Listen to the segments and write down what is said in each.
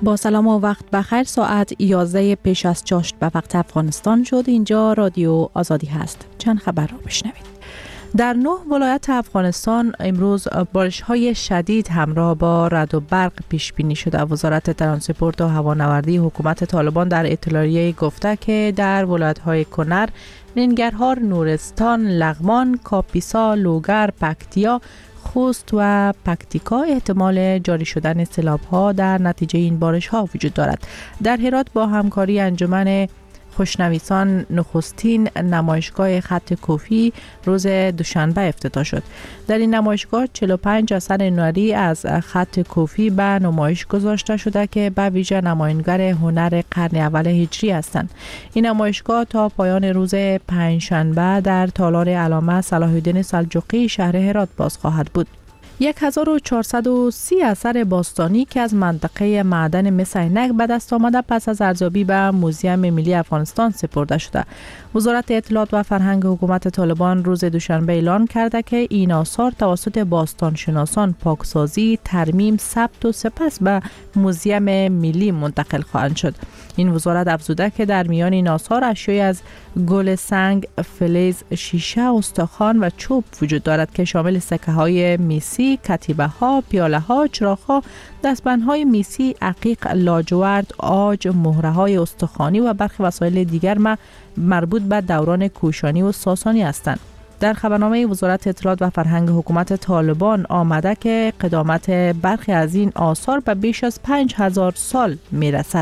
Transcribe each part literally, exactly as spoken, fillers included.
با سلام و وقت بخیر. ساعت یازده پیش از چاشت به وقت افغانستان شد. اینجا رادیو آزادی هست. چند خبر را بشنوید. در نه ولایت افغانستان امروز بارش‌های شدید همراه با رعد و برق پیش بینی شده. وزارت ترانسپورت و هوانوردی حکومت طالبان در اطلاعیه گفته که در ولایت‌های کنر، ننگرهار، نورستان، لغمان، کاپیسا، لوگر، پکتیا، خوست و پکتیکا احتمال جاری شدن سیلاب‌ها در نتیجه این بارش‌ها وجود دارد. در هرات با همکاری انجمن خوشنویسان نخستین نمایشگاه خط کوفی روز دوشنبه افتتاح شد. در این نمایشگاه چهل و پنج اثر هنری از خط کوفی به نمایش گذاشته شده که به ویژه نمایانگر هنر قرن اول هجری هستند. این نمایشگاه تا پایان روز پنجشنبه در تالار علامه صلاح الدین سلجوقی شهر هرات باز خواهد بود. هزار و چهارصد و سی اثر باستانی که از منطقه معدن مس عینک به دست آمده پس از ارزیابی به موزیم ملی افغانستان سپرده شده. وزارت اطلاعات و فرهنگ حکومت طالبان روز دوشنبه اعلان کرده که این آثار توسط باستانشناسان پاکسازی، ترمیم، ثبت و سپس به موزیم ملی منتقل خواهند شد. این وزارت افزوده که در میان این آثار اشیای از گل سنگ، فلز، شیشه، استخوان و چوب وجود دارد که شامل سکه های میسی، کتیبه ها، پیاله ها، چراغ ها، دستبند های میسی، عقیق، لاجورد، عاج، مهره های استخوانی و برخی وسایل دیگر ما مربوط به دوران کوشانی و ساسانی هستند. در خبرنامه وزارت اطلاعات و فرهنگ حکومت طالبان آمده که قدامت برخی از این آثار به بیش از پنج هزار سال می رسد.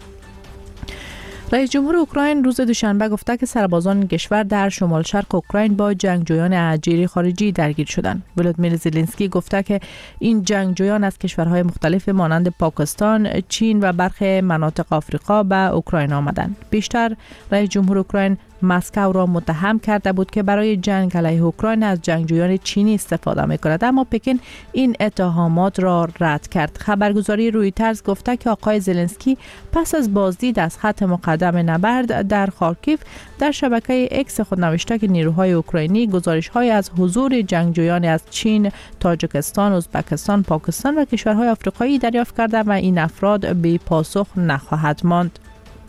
رئیس جمهور اوکراین روز دوشنبه گفته که سربازان کشور در شمال شرق اوکراین با جنگجویان اجیر خارجی درگیر شدند. ولادیمیر زلنسکی گفته که این جنگجویان از کشورهای مختلف مانند پاکستان، چین و برخی مناطق آفریقا به اوکراین آمدند. بیشتر رئیس جمهور اوکراین مسکو را متهم کرده بود که برای جنگ علیه اوکراین از جنگجویان چینی استفاده می‌کند، اما پکن این اتهامات را رد کرد. خبرگزاری رویترز گفته که آقای زلنسکی پس از بازدید از خط مقدم نبرد در خارکیف در شبکه اکس خود نوشته که نیروهای اوکراینی گزارش‌های از حضور جنگجویان از چین، تاجیکستان، ازبکستان، پاکستان و کشورهای آفریقایی دریافت کرده و این افراد بی پاسخ نخواهد ماند.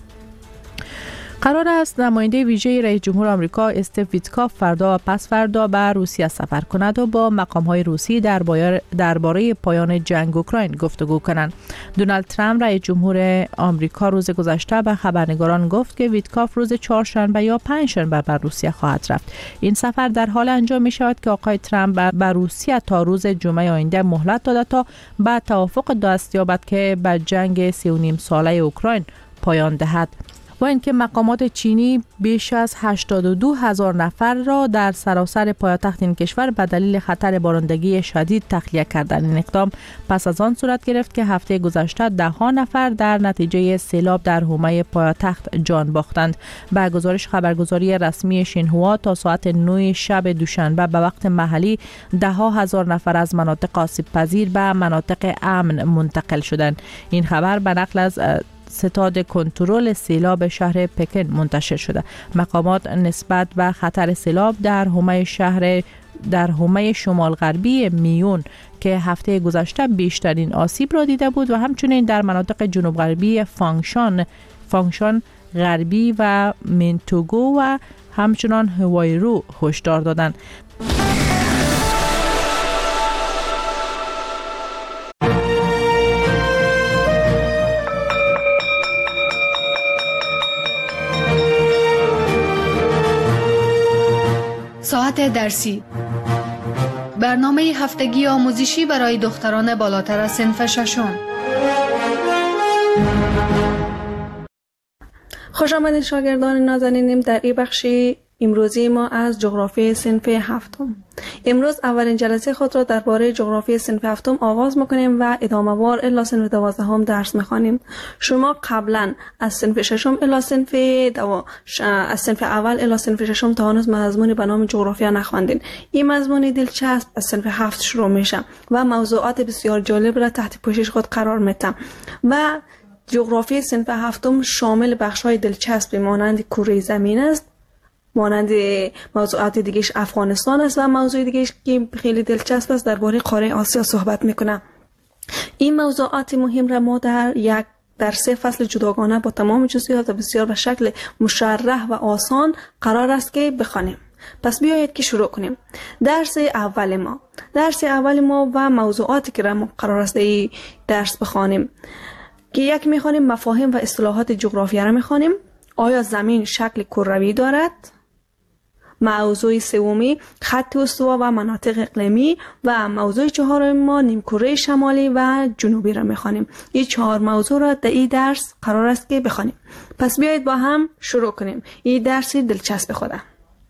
قرار است نماینده ویژه رئیس جمهور آمریکا استیو ویتکاف فردا و پس فردا به روسیه سفر کند و با مقام‌های روسی درباره پایان جنگ اوکراین گفتگو کنند. دونالد ترامپ رئیس جمهور آمریکا روز گذشته به خبرنگاران گفت که ویتکاف روز چهارشنبه یا پنجشنبه به روسیه خواهد رفت. این سفر در حال انجام می شود که آقای ترامپ به روسیه تا روز جمعه آینده مهلت داده تا به توافق دست یابد که به جنگ سه و نیم ساله اوکراین پایان دهد. و اینکه مقامات چینی بیش از هشتاد و دو هزار نفر را در سراسر پایتخت این کشور به دلیل خطر بارندگی شدید تخلیه کردند. این اقدام پس از آن صورت گرفت که هفته گذشته ده ها نفر در نتیجه سیلاب در حومه پایتخت جان باختند. به گزارش خبرگزاری رسمی شینهوا تا ساعت نه شب دوشنبه به وقت محلی ده ها هزار نفر از مناطق آسیب پذیر به مناطق امن منتقل شدند. این خبر به نقل از ستاد کنترل سیلاب شهر پکن منتشر شده. مقامات نسبت به خطر سیلاب در حومه شهر در حومه شمال غربی میون که هفته گذشته بیشترین آسیب را دیده بود و همچنین در مناطق جنوب غربی فانگشان فانگشان غربی و منتوگو و همچنان هوایرو هشدار دادند. ساعت درسی، برنامه هفتگی آموزشی برای دختران بالاتر از صنف ششم. خوش آمدید شاگردان نازنینم در این بخش امروزی ما از جغرافی صنف هفتم. امروز اولین جلسه خود را درباره جغرافی صنف هفتم آغاز میکنیم و ادامه وار الی صنف دوازدهم درس میخوانیم. شما قبلا از صنف ششم الی صنف دو از صنف اول الی صنف ششم تا هنوز مضمون به نام جغرافیا نخواندین. این مضمون دلچسب از صنف هفت شروع میشه و موضوعات بسیار جالب را تحت پوشش خود قرار میده و جغرافی صنف هفتم شامل بخش‌های دلچسبی مانند کره زمین است، مانند موضوعات دیگهش افغانستان است و موضوع دیگهش که خیلی دلچسب است درباره قاره آسیا صحبت میکنه. این موضوعات مهم را ما در یک در سه فصل جداگانه با تمام جزئیات و بسیار به شکل مشرح و آسان قرار است که بخوانیم. پس بیایید که شروع کنیم. درس اول ما درس اول ما و موضوعاتی که ما قرار است این درس بخوانیم که یک میخوانیم مفاهیم و اصطلاحات جغرافیا را میخوانیم. آیا زمین شکل کروی دارد؟ موضوع سومی خط استوا و مناطق اقلیمی و موضوع چهارم ما نیمکره شمالی و جنوبی را میخوانیم. این چهار موضوع را در این درس قرار است که بخوانیم. پس بیایید با هم شروع کنیم. این درس دلچسب خوده.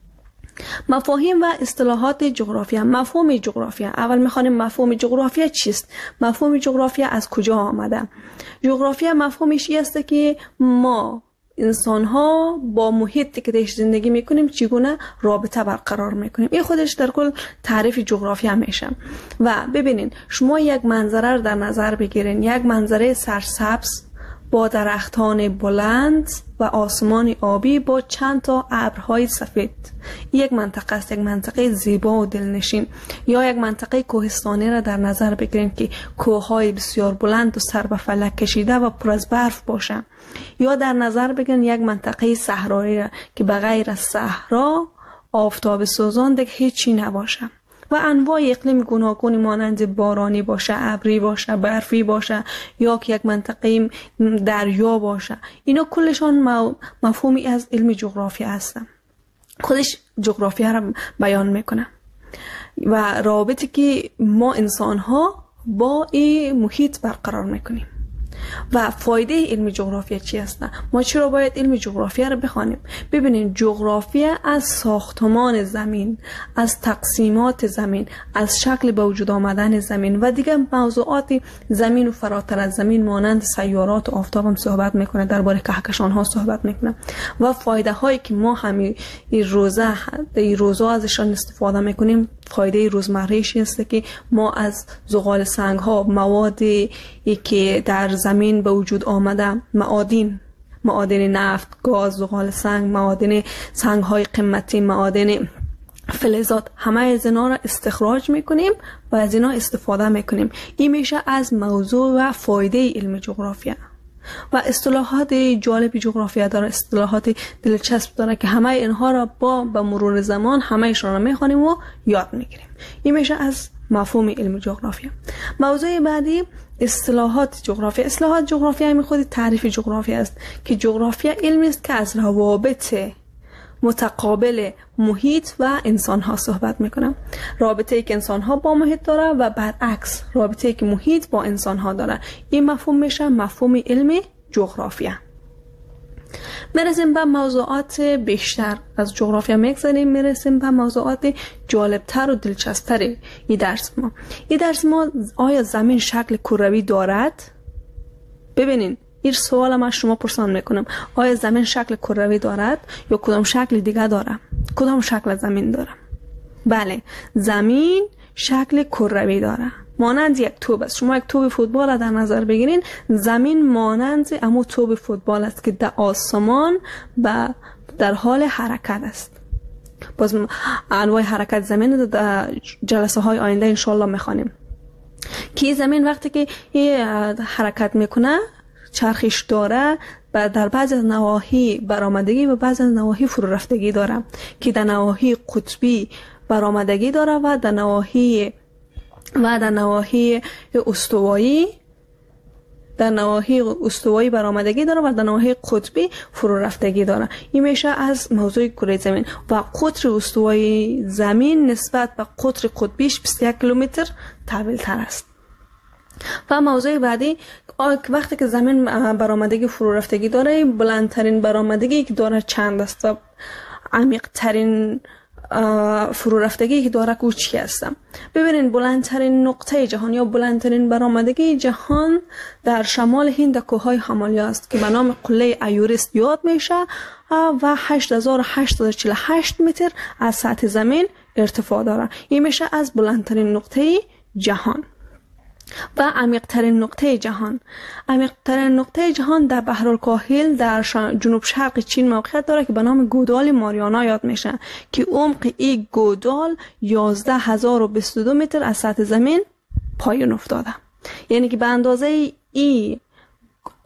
مفاهیم و اصطلاحات جغرافیا. مفهوم جغرافیا. اول میخوانیم مفهوم جغرافیا چیست؟ مفهوم جغرافیا از کجا آمده؟ جغرافیا مفهومش این است که ما انسان ها با محیطی که درش زندگی میکنیم چگونه رابطه برقرار میکنیم. این خودش در کل تعریف جغرافیا میشه. و ببینین شما یک منظره رو در نظر بگیرین، یک منظره سرسبز با درختان بلند و آسمان آبی با چند تا ابرهای سفید. یک منطقه است، یک منطقه زیبا و دلنشین. یا یک منطقه کوهستانی را در نظر بگیرین که کوههای بسیار بلند و سر به فلک کشیده و پر از برف باشه. یا در نظر بگیرین یک منطقه صحرایی را که بغیر از صحرا آفتاب سوزان دیگه هیچی نباشه. و انواع اقلیم گوناگونی مانند بارانی باشه، ابری باشه، برفی باشه، یا که یک منطقه دریا باشه. اینا کلشان مفهومی از علم جغرافیا هستن. خودش جغرافیا را بیان میکنه و رابطی که ما انسان ها با این محیط برقرار میکنیم. و فایده علم جغرافیا چی است؟ ما چرا باید علم جغرافیا رو بخوانیم؟ ببینید جغرافیا از ساختمان زمین، از تقسیمات زمین، از شکل به وجود آمدن زمین و دیگر موضوعات زمین و فراتر از زمین مانند سیارات و آفتاب هم صحبت میکنه، درباره کهکشان ها صحبت میکنه. و فایده هایی که ما همین روزه این روزه ازشان استفاده میکنیم، فایده روزمره‌ایش است که ما از زغال سنگ ها، موادی که در زمین به وجود آمده، معادن معادن نفت، گاز، زغال سنگ، معادن سنگ های قیمتی، معادن فلزات، همه از اینا را استخراج میکنیم و از اینا استفاده میکنیم. این میشه از موضوع و فایده علم جغرافیا. و اصطلاحات جالب جغرافیا داره، اصطلاحات دلچسب داره که همه اینها را با به مرور زمان همه ایشان را میخوانیم و یاد میگیریم. این میشه از مفهوم علم جغرافیا. موضوع بعدی اصطلاحات جغرافیا. اصطلاحات جغرافیا همین خود تعریف جغرافیا است که جغرافیا علمی است که از روابط متقابل محیط و انسان ها صحبت میکنم. رابطه ای که انسان ها با محیط داره و برعکس رابطه ای که محیط با انسان ها داره. این مفهوم میشه مفهوم علم جغرافیا. میرسیم به موضوعات بیشتر از جغرافیا میگذاریم، میرسیم به موضوعات جالبتر و دلچسبتر این درس ما. این درس ما آیا زمین شکل کروی دارد؟ ببینین این سوال من شما پرسان میکنم، آیا زمین شکل کروی دارد یا کدام شکل دیگه داره؟ کدام شکل زمین داره؟ بله، زمین شکل کروی داره، مانند یک توپ است. شما یک توپ فوتبال را در نظر بگیرین، زمین مانند اما توپ فوتبال است که در آسمان و در حال حرکت است. باز انواع حرکت زمین در جلسه های آینده انشالله میخوانیم که زمین وقتی که حرکت میکنه چرخش داره و در بعض از نواحی برآمدگی و بعض از نواحی فرو رفتگی داره که در نواحی قطبی برآمدگی داره و در نواحی و در نواحی استوایی در نواحی استوایی برآمدگی داره و در نواحی قطبی فرو رفتگی داره. این میشه از موضوع کره زمین. و قطر استوایی زمین نسبت به قطر قطبیش بیست و یک کیلومتر طویل تر است. و موضوع بعدی وقتی که زمین برآمدگی فرو رفتگی داره، بلندترین برآمدگی که داره چند است و عمیق ترین فرو رفتگی که داره که چی هستم. ببینین بلندترین نقطه جهان یا بلندترین برآمدگی جهان در شمال هند کوههای همالیا است که به نام قله ایورست یاد میشه و هشت هزار و هشتصد و چهل و هشت متر از سطح زمین ارتفاع داره. این میشه از بلندترین نقطه جهان. و عمیق‌ترین نقطه جهان عمیق‌ترین نقطه جهان در بحرالکاهل در جنوب شرق چین موقعیت داره که به نام گودال ماریانا یاد میشه که عمق این گودال یازده هزار و بیست و دو متر از سطح زمین پایین افتاده. یعنی که به اندازه این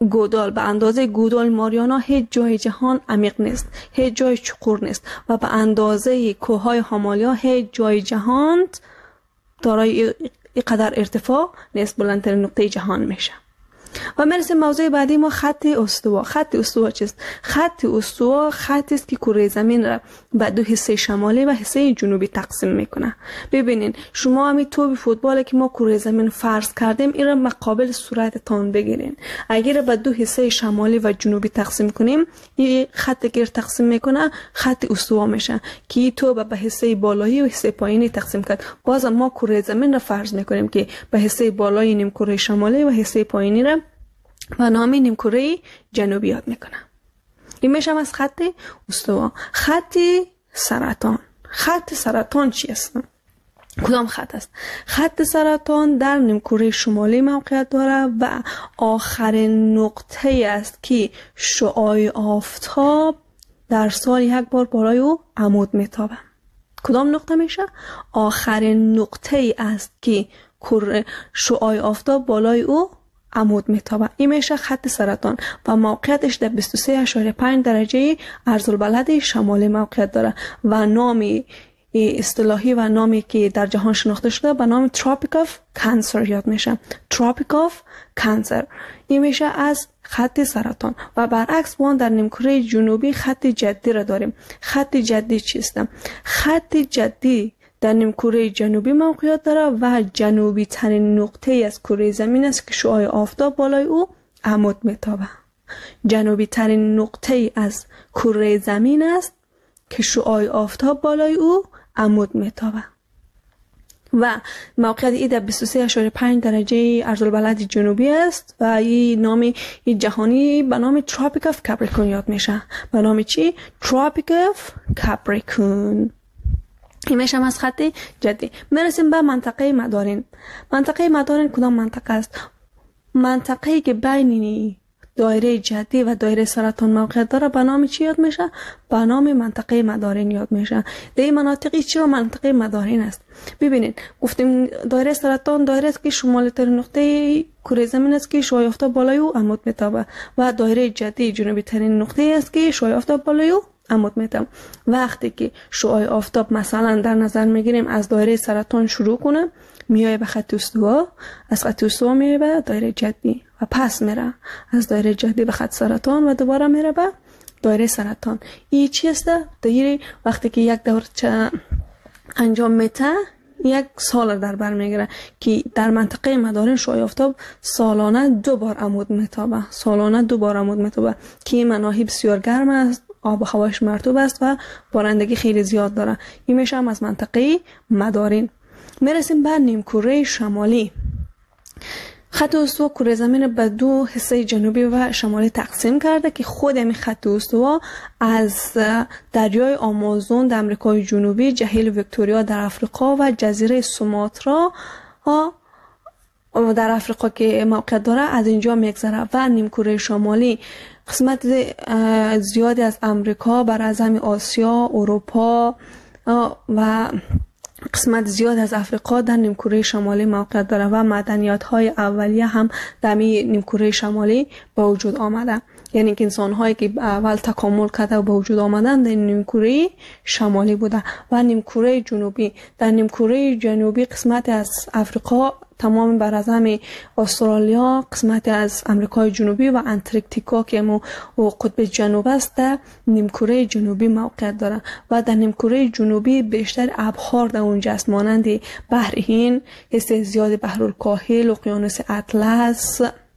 گودال به اندازه گودال ماریانا هیچ جای جهان عمیق نیست، هیچ جای چقور نیست و به اندازه کوههای هامالیا هیچ جای جهان دارای اینقدر ارتفاع نیست. بلندترین نقطه جهان میشه. و میرسیم موضوع بعدی ما، خط استوا. خط استوا چیست؟ خط استوا خطی است که کره زمین را به دو حصه شمالی و حصه جنوبی تقسیم میکنه. ببینین شما همین توپ فوتبال که ما کره زمین فرض کردیم این را مقابل صورتتان بگیرین. اگر به دو حصه شمالی و جنوبی تقسیم کنیم این خطی که تقسیم میکنه خط استوا میشه که تو به حصه بالایی و حصه پایینی تقسیم کرد. باز ما کره زمین را فرض میکنیم که به حصه بالایی نیم کره شمالی و حصه پایینی را و نام نیمکره جنوبی یاد میکنه. این میشه از خط استوا. خط سرطان. خط سرطان چی است؟ کدام خط است؟ خط سرطان در نیمکره شمالی موقعیت داره و آخرین نقطه است که شعاع آفتاب در سال یک بار بالای او عمود میتابه. کدام نقطه میشه؟ آخرین نقطه است که شعاع آفتاب بالای او عمود میتابه. این میشه خط سرطان و موقعیتش در بیست و سه اشاریه پنج درجه عرض‌البلد شمالی موقعیت داره و نامی اصطلاحی و نامی که در جهان شناخته شده به نام تروپیک آف کانسر یاد میشه. تروپیک آف کانسر این میشه از خط سرطان. و برعکس ما در نیمکره جنوبی خط جدی را داریم. خط جدی چیست؟ خط جدی در نیمکره جنوبی موقعیت داره و جنوبی ترین نقطه از کره زمین است که شعاع آفتاب بالای او عمود میتابه. جنوبی ترین نقطه از کره زمین است که شعاع آفتاب بالای او عمود میتابه و موقعیت ای در بیست و سه اشاریه پنج درجه عرض‌البلد جنوبی است و این نام جهانی به نام تروپیک آف کاپریکون یاد میشه. به نام چی؟ تروپیک آف کاپریکون. این میشه از خط جدی. میرسیم به منطقه مدارین. منطقه مدارین کدام منطقه است؟ منطقه‌ای که بین دایره جدی و دایره سرطان موقعیت داره به نام چی یاد میشه؟ به نام منطقه مدارین یاد میشه. در این مناطقی چرا منطقه مدارین است؟ ببینید گفتیم دایره سرطان دایره است که شمالی ترین نقطه کره زمین است که شعاع آفتاب بالای او عمود میتابه و دایره جدی جنوبی ترین نقطه است که شعاع آفتاب بالای او عمود میتابه. وقتی که شعاع آفتاب مثلا در نظر میگیریم از دایره سرطان شروع کنه میای به خط استوا، از خط استوا میای به دایره جدی و پس میره از دایره جدی به خط سرطان و دوباره میره به دایره سرطان. این چی است؟ دایره وقتی که یک دور انجام میده یک سال در بر میگیره که در منطقه مدارین شعاع آفتاب سالانه دو بار عمود میتابه. سالانه دو بار عمود میتابه که مناهی بسیار گرم است، آب و هواش مرطوب است و بارندگی خیلی زیاد داره. این میشه هم از منطقه مدارین. میرسیم به نیمکره شمالی. خط استوا کره زمین به دو حصه جنوبی و شمالی تقسیم کرده که خود همین خط استوا از دریای آمازون در امریکای جنوبی، جهیل ویکتوریا در افریقا و جزیره سوماترا در افریقا که موقعیت داره از اینجا میگذره و نیمکره شمالی قسمت زیادی از امریکا بر از همین آسیا، اروپا و قسمت زیاد از افریقا در نیمکره شمالی موقعیت داره و مدنیات های اولیه هم در نیمکره شمالی به وجود آمده. یعنی که انسان هایی که اول تکامل کرده و به وجود آمدن در نیمکره شمالی بوده. و نیمکره جنوبی، در نیمکره جنوبی قسمت از افریقا تمام بر از همه استرالیا، قسمت از امریکای جنوبی و انتارکتیکا که مو قطب جنوب است در نیمکره جنوبی موقعیت داره و در نیمکره جنوبی بیشتر ابحار در اونجا است، مانند بحر هند، حصه زیاد بحرالکاهل، اقیانوس اطلس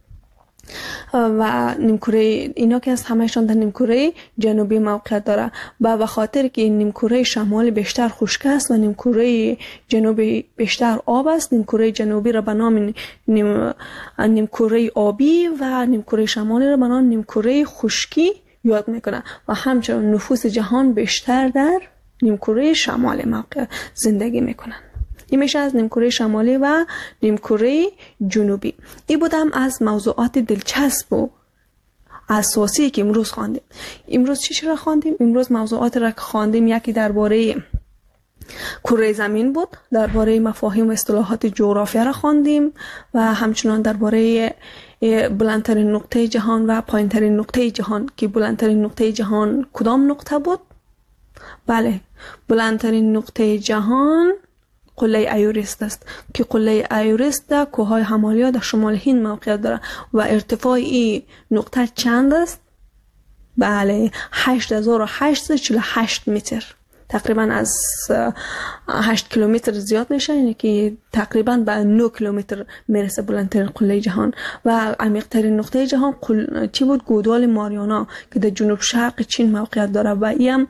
و نیمکره اینا که از همهشان در نیمکره جنوبی موقعیت داره. و به خاطر که نیمکره شمالی بیشتر خشک است و نیمکره جنوبی بیشتر آب است، نیمکره جنوبی را به نام نیم نیمکره آبی و نیمکره شمالی را به نام نیمکره خشکی یاد میکنه و همچنین نفوس جهان بیشتر در نیمکره شمالی موقع زندگی میکنن. این میشه از نیمکره شمالی و نیمکره جنوبی. این بودم از موضوعات دلچسب و اساسی که امروز خواندیم. امروز چی چرا خواندیم؟ امروز موضوعات را که خواندیم یکی درباره کره زمین بود، درباره مفاهیم و اصطلاحات جغرافیا را خواندیم و همچنان درباره بلندترین نقطه جهان و پایینترین نقطه جهان، که بلندترین نقطه جهان کدام نقطه بود؟ بله، بلندترین نقطه جهان قله ایورست است که قله ایورست در کوههای همالیا در شمال هند موقعیت دارد و ارتفاع این نقطه چند است؟ بله، هشت هزار و هشتصد و چهل و هشت متر، تقریبا از هشت کیلومتر زیاد میشه، یعنی که تقریبا به نه کیلومتر میرسه بلندترین قله جهان. و عمیق‌ترین نقطه جهان قل... چی بود؟ گودال ماریانا که در جنوب شرق چین موقعیت داره و این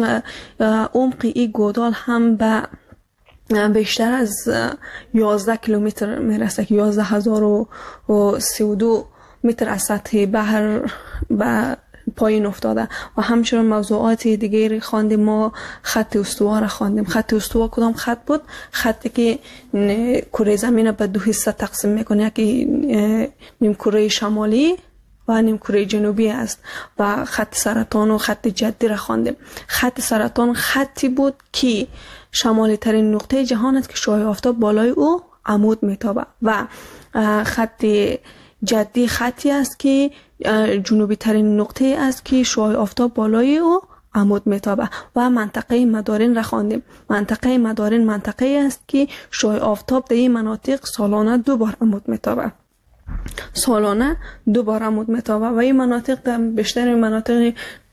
عمق این گودال هم به بیشتر از یازده کیلومتر میرسه که یازده هزار و سی و دو متر از سطح بحر به پایین افتاده. و همچنین موضوعات دیگری خواندیم. ما خط استوا را خواندیم. خط استوا کدام خط بود؟ خطی که کره زمین به دو حصه تقسیم میکنه، یکی نیم کره شمالی و نیم کره جنوبی است. و خط سرطان و خط جدی را خواندیم. خط سرطان خطی بود که شمالی ترین نقطه جهان است که شعاع آفتاب بالای او عمود میتابه، و خط جدی خطی است که جنوبی ترین نقطه است که شعاع آفتاب بالای او عمود میتابه. و منطقه مدارین را خواندیم. منطقه مدارین منطقه است که شعاع آفتاب در این مناطق سالانه دو بار عمود میتابه. سالانه دو بار عمود میتابه و این مناطق در بیشتر مناطق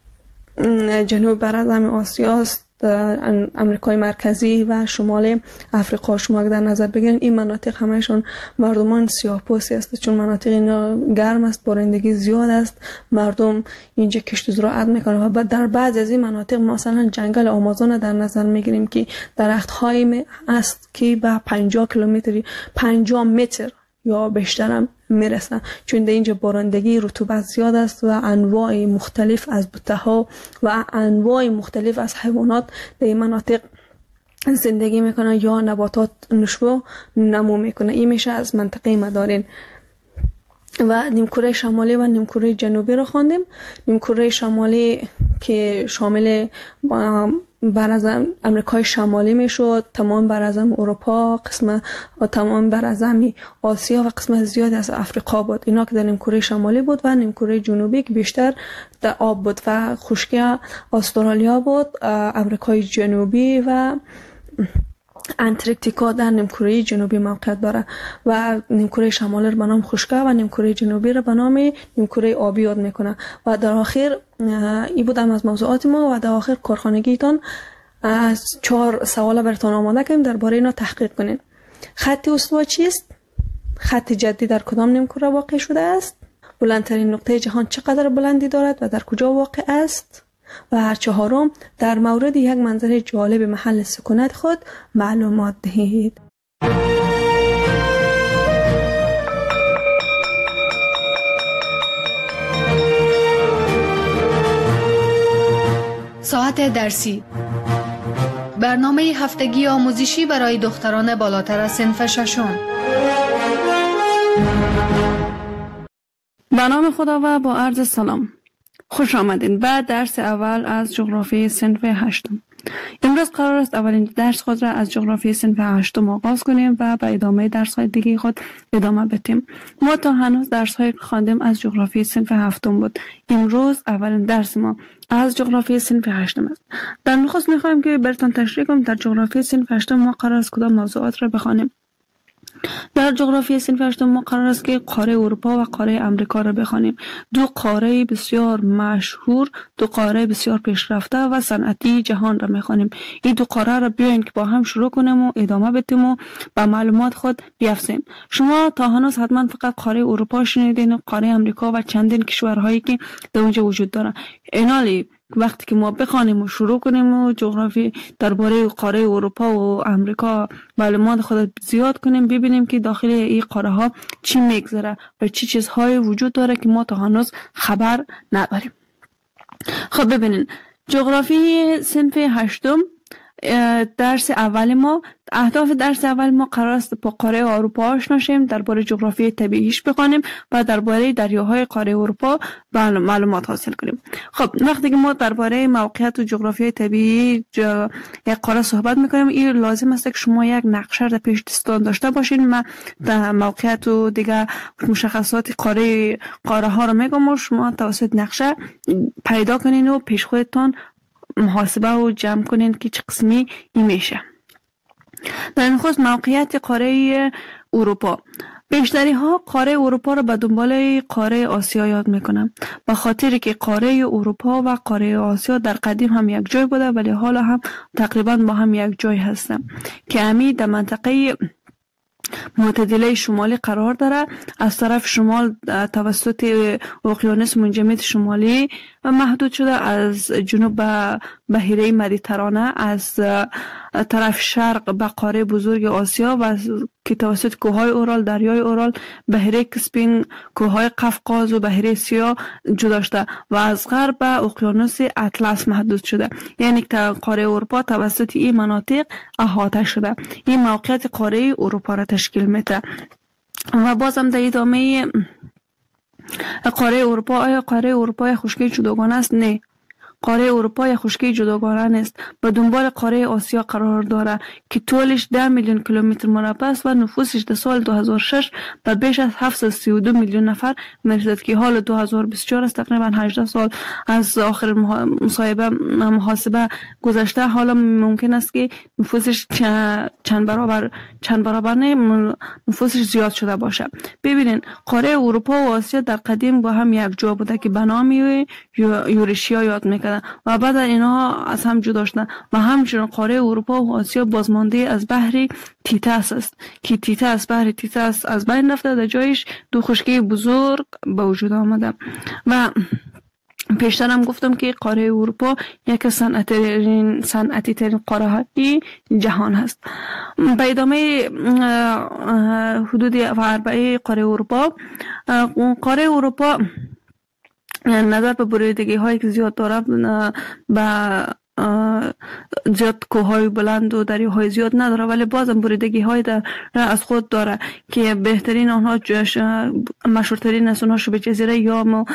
جنوب براعظم آسیا است، امریکای مرکزی و شمال افریقا. شما اگر در نظر بگیرید این مناطق همهشون مردمان سیاه‌پوستی است، چون مناطق اینا گرم است، بارندگی زیاد است، مردم اینجا کشت و زراعت میکنن. و بعد در بعض از این مناطق مثلا جنگل آمازون در نظر میگیریم که درخت‌های است که به پنجاه کیلومتر پنجاه متر یا بیشتر هم میرسن، چون در اینجا بارندگی رطوبت زیاد است و انواع مختلف از بوته‌ها و انواع مختلف از حیوانات در این مناطق زندگی میکنن یا نباتات نشو نمو میکنه. این میشه از منطقه مدارین. و نیمکره شمالی و نیمکره جنوبی رو خواندیم. نیمکره شمالی که شامل براعظم امریکای شمالی میشد، تمام براعظم اروپا، قسم تمام براعظم آسیا و قسم زیادی از افریقا بود. اینا که در نیمکره شمالی بود. و نیمکره جنوبی که بیشتر در آب بود و خشکی استرالیا بود، امریکای جنوبی و انتارکتیکا در نیمکره جنوبی موقعیت داره. و نیمکره شمالی رو به نام خشکی و نیمکره جنوبی رو به نام نیمکره آبی یاد میکنه. و در آخر این بودم از موضوعات ما. و در آخر کارخانگیتان از چهار سوال براتون آماده کردیم، درباره اینا تحقیق کنین. خط استوا چیست؟ خط جدی در کدام نیمکره واقع شده است؟ بلندترین نقطه جهان چقدر بلندی دارد و در کجا واقع است؟ و چهارم، در مورد یک منظره جالب محل سکونت خود معلومات دهید. ساعت درسی، برنامه هفتگی آموزشی برای دختران بالاتر از صنف ششم. به نام خدا و با عرض سلام، خوش آمدین به درس اول از جغرافی صنف هشتم. امروز قرار است اولین درس خود را از جغرافی صنف هشتم آغاز کنیم و به ادامه درس های دیگه خود ادامه بدیم. ما تا هنوز درس های خواندیم از جغرافی صنف هفتم بود. امروز اولین درس ما از جغرافی صنف هشتم است. در نخست میخوایم که براتون تشریح کنم در جغرافی صنف هشتم ما قرار است کدام موضوعات را بخوانیم. در جغرافی صنف هشتم ما قرار است که قاره اروپا و قاره امریکا را بخوانیم. دو قاره بسیار مشهور، دو قاره بسیار پیشرفته و صنعتی جهان را میخوانیم. این دو قاره را بیاین که با هم شروع کنیم و ادامه بدیم و به معلومات خود بیافزاییم. شما تا هنوز حتما فقط قاره اروپا شنیدین، قاره امریکا و چندین کشورهایی که در اونجا وجود دارن. اینالی وقتی که ما بخوانیم و شروع کنیم و جغرافی درباره قاره اروپا و امریکا معلومات خود زیاد کنیم، ببینیم که داخل این قاره ها چی میگذره و چی چیزهای وجود داره که ما تا هنوز خبر نداریم. خب ببینین، جغرافی صنف هشتم درس اول ما اهداف درس اول ما قرار است با قاره اروپا آشنا شیم، درباره جغرافی طبیعیش بخوانیم و درباره دریاهای قاره اروپا معلومات حاصل کنیم. خب وقتی که ما درباره موقعیت و جغرافی طبیعی یک قاره صحبت میکنیم، این لازم است که شما یک نقشه در پیش دستان داشته باشین. من در موقعیت و دیگه مشخصات قاره قاره ها رو میگم و شما توسط نقشه پیدا کنین و پیش خودتان محاسبه و جمع کنین که چه قسمی این میشه. در نخست موقعیت قاره اروپا. بیشتری ها قاره اروپا را به دنبال قاره آسیا یاد میکنن، به خاطر که قاره اروپا و قاره آسیا در قدیم هم یک جای بوده ولی حالا هم تقریبا با هم یک جای هستن که امی در منطقه معتدله شمالی قرار داره. از طرف شمال توسط اقیانوس منجمد شمالی محدود شده، از جنوب به بحیره مدیترانه، از طرف شرق به قاره بزرگ آسیا و که توسط کوههای اورال، دریای اورال، بحیره کسپین، کوههای قفقاز و بحیره سیاه جدا شده و از غرب به اقیانوس اطلس محدود شده. یعنی که قاره اروپا توسط این مناطق احاطه شده. این موقعیت قاره اروپا را تشکیل میده. و بازم در ادامه قاره اروپا، آیا قاره اروپا خشکی جداگانه است؟ نه، قاره اروپا یک خشکی جداگانه نیست. به دنبال قاره آسیا قرار داره که طولش ده میلیون کیلومتر مربع است و نفوسش در سال دو هزار و شش به بیش از هفتصد و سی و دو میلیون نفر میرسد که حال دو هزار و بیست و چهار است، تقریبا هجده سال از آخر مصاحبه محاسبه گذشته. حالا ممکن است که نفوسش چند برابر چند برابر نه نفوسش زیاد شده باشه. ببینین قاره اروپا و آسیا در قدیم با هم یک جا بوده که به نام یورشیا یاد میکردن و بعد اینا از هم جدا شدن و همچنین قاره اروپا و آسیا بازمانده از بحر تیتاس است که تیتاس بحر تیتاس از بین رفته، در جایش دو خشکی بزرگ به وجود آمده. و پیشتر هم گفتم که قاره اروپا یک صنعتی صنعتی ترین قاره های جهان هست. به ادامه حدود اربعه قاره اروپا، قاره اروپا نظر به بریدگی هایی که زیاد داره، به زیاد کوههای بلند و دریاهای زیاد نداره ولی بازم بریدگی های در از خود داره که بهترین آنها مشهورترین از اونها شبه جزیره یا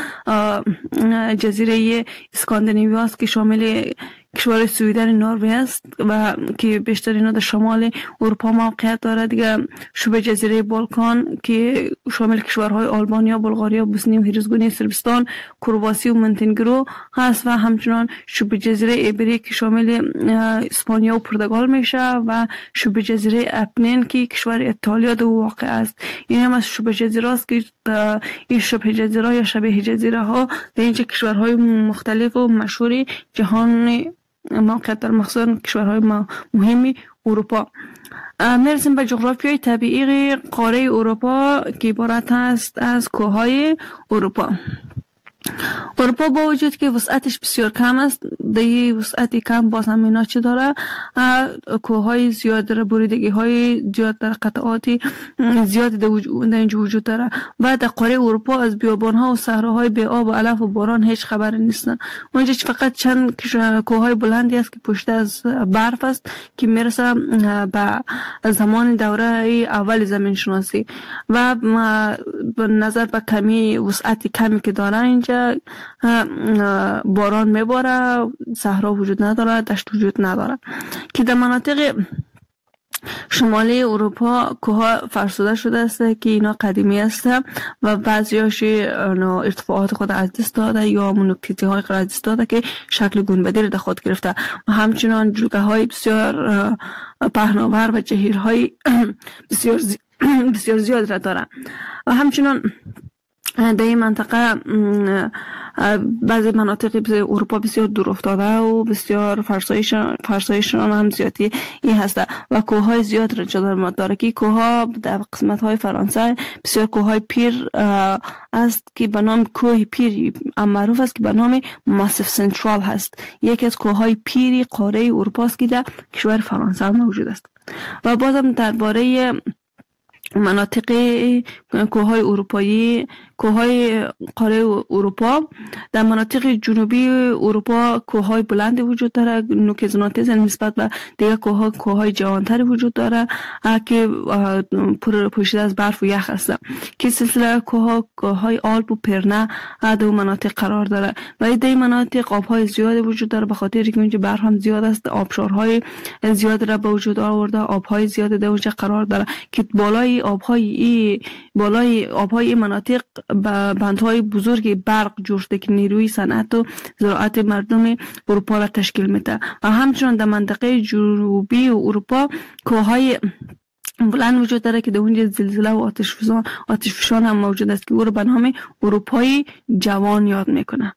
جزیره اسکاندیناوی است که شامل کشور سویدن نروژ است و که بیشترین در شمال اروپا موقعیت دارد. دیگه شبه جزیره بالکان که شامل کشورهای آلبانیا، بلغاریا، بوسنی و هرزگونی، صربستان، کرواسی و مونتنگرو هست و همچنان شبه جزیره ایبری که شامل اسپانیا و پرتغال میشه و شبه جزیره اپنین که کشور ایتالیا در واقع است. این هم از شبه جزیره است که این شبه جزیره یا شبه جزیره ها در اینجا کشورهای مختلف و مشهور جهان موقعیت در مخصوص کشورهای مهمی اروپا. میرسیم به جغرافیای طبیعی قاره اروپا که عبارت است از کوههای اروپا. اروپا با وجود که وسعتش بسیار کم است، دیگه وسعتی کم باز هم اینا چه داره؟ کوههای زیاد داره، بریدگی های زیاد داره، قطعاتی زیاد در اینجا وجود داره و در قاره اروپا از بیابان ها و صحراهای بی آب و علف و باران هیچ خبر نیستن. اونجا فقط چند کوههای بلندی است که پشت از برف است که میرسه به زمان دوره اول زمین شناسی و به نظر به کمی وسعتی کمی که داره اینجا باران میباره، صحرا وجود نداره، دشت وجود نداره که در مناطق شمالی اروپا کوه فرسوده شده است که اینا قدیمی است و بعضیاش ارتفاعات خود از دست داده یا منوکتیتی های خود از دست داده که شکل گنبدی را در خود گرفته و همچنان جلگه های بسیار پهناور و جهیرهای بسیار زی... بسیار زیاد را داره و همچنان در این منطقه بعضی مناطق اروپا بسیار دور افتاده و بسیار فرسایشان فرسایشان هم زیادی این هسته و کوههای زیاد را جدا داره که کوهها در قسمت های فرانسه بسیار کوههای پیر است که به نام کوه پیر معروف است که به نام ماسیف سنترال هست. یکی از کوههای پیری قاره اروپا است که در کشور فرانسه موجود است. و بازم درباره مناطق کوههای اروپایی، کوههای قاره اروپا. در مناطق جنوبی اروپا کوههای بلندی وجود داره، نوک زناتیز نسبت به دیگر کوهها کوههای جوانتری وجود داره که پر پوشیده از برف و یخ هستند که سلسله کوهها کوههای آلپ و پرنه در مناطق قرار داره و در این مناطق آبهای زیادی وجود داره به خاطر اینکه اونجا برف هم زیاد است، آبشارهای زیاد را به وجود آورده، آبهای زیاد در اونجا قرار داره که بالای آبهای بالای آبهای این مناطق بندهای بزرگ برق جوش شده که نیروی صنعت و زراعت مردم اروپا را تشکیل میده و همچنان در منطقه جنوبی اروپا کوههای بلند وجود داره که در اونجا زلزله و آتش فشان آتش فشان هم موجود است که او را به نام اروپای جوان یاد میکنه.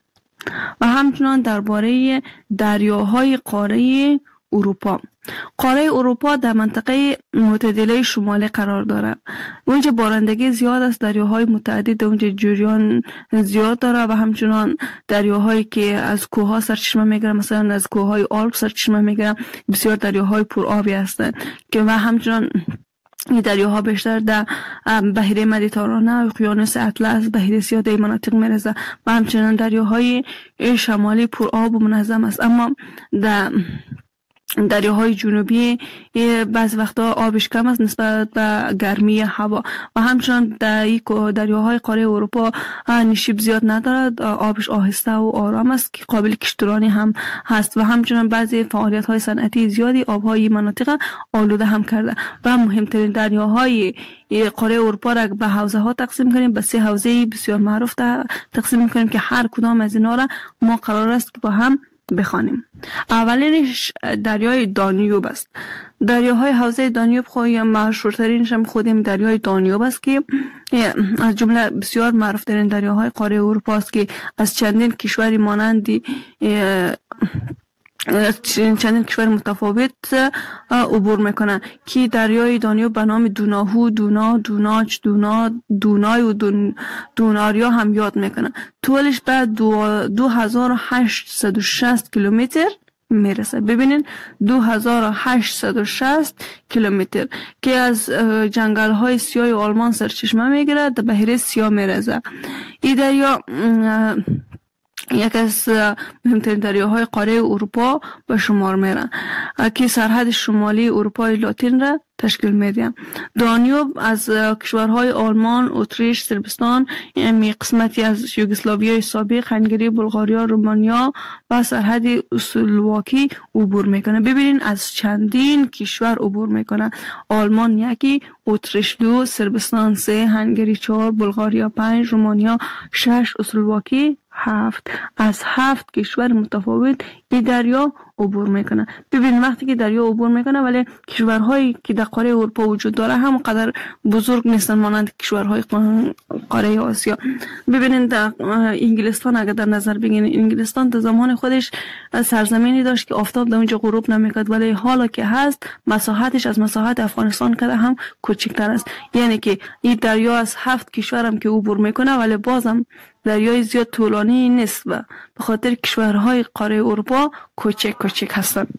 و همچنان درباره دریاهای قاره اروپا، قاره اروپا در منطقه معتدله شمالی قرار دارد. اونجا بارندگی زیاد است، دریاهای متعدد اونجا جریان زیاد داره و همچنان دریاهایی که از کوهها سرچشمه میگیرن، مثلا از کوههای آلپ سرچشمه میگیرن، بسیار دریاهای پرآبی هستند که و همچنان این دریاها بیشتر در بحیره مدیترانه، اقیانوس اطلس، بحیره سیاه در مناطق میرسه و همچنان دریاهای شمالی پرآب و منظم است. اما در دریاهای جنوبی بعض وقتا آبش کم است نسبت به گرمی هوا و همچنان در این دریاهای قاره اروپا نشیب زیاد ندارد، آبش آهسته و آرام است که قابل کشتیرانی هم هست و همچنان بعضی فعالیت های صنعتی زیادی آبهای مناطق آلوده هم کرده. و مهمترین دریاهای قاره اروپا را به حوزه ها تقسیم کنیم، به سه حوزه بسیار معروف تقسیم میکنیم که هر کدام از اینا را ما قرار است که با هم بخوانیم. اولینش دریای دانیوب است. دریاهای حوزه دانیوب خود مشهورترینش هم خودیم دریای دانیوب است که از جمله بسیار معروف ترین دریاهای قاره اروپا است که از چندین کشوری مانندی چندین کشور متفاوت عبور میکنن که دریای دانیوب به نام دوناهو، دونا، دوناچ، دونا، دونای و دون، دوناریا هم یاد میکنن. طولش به دو, دو هزار و هشتصد و شصت کیلومتر میرسه. ببینین دو هزار و هشتصد و شصت کیلومتر که از جنگل های سیاه آلمان سرچشمه میگیره، در بحیره سیاه میرسه. این دریا یک از مهمترین دریاهای قاره اروپا به شمار میرن که سرحد شمالی اروپای لاتین را تشکیل میدن. دانیوب از کشورهای آلمان، اتریش، صربستان، یعنی قسمتی از یوگسلاویای سابق، هنگری، بلغاریا، رومانیا و سرحد اسلواکی عبور میکنه. ببینین از چندین کشور عبور میکنه. آلمان یکی، اتریش دو، صربستان سه، هنگری چهار، بلغاریا پنج، رومانیا شش، اسلواکی هفت. از هفت کشور متفاوت این دریا عبور میکنه. ببین وقتی که دریا عبور میکنه ولی کشورهایی که در قاره اروپا وجود داره هم قدر بزرگ نیستن مانند کشورهای قاره آسیا. ببینید در انگلستان اگر در نظر بگیرید، انگلستان در زمان خودش سرزمینی داشت که آفتاب در اونجا غروب نمیکرد ولی حالا که هست مساحتش از مساحت افغانستان کده هم کوچکتر است. یعنی که این دریا از هفت کشور هم که عبور میکنه ولی بازم دریای زیاد طولانی نیست و به خاطر کشورهای قاره اروپا کوچک کوچک هستند.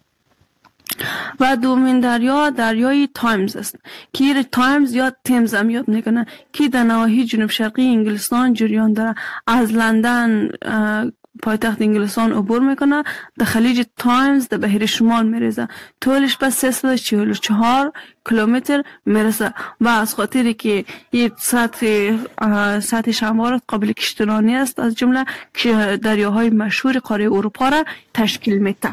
و دومین دریا دریای تایمز است که تایمز یا تیمز هم یاد میکنه که در نواحی جنوب شرقی انگلستان جریان داره. از لندن پایتخت انگلستان عبور میکنه، در خلیج تایمز در بحیره شمال میرسه. طولش به سیصد و چهل و چهار کیلومتر میرسه و از خاطری که این سطح سطح شمارات قابل کشتیرانی است از جمله دریاهای مشهور قاره اروپا را تشکیل میده.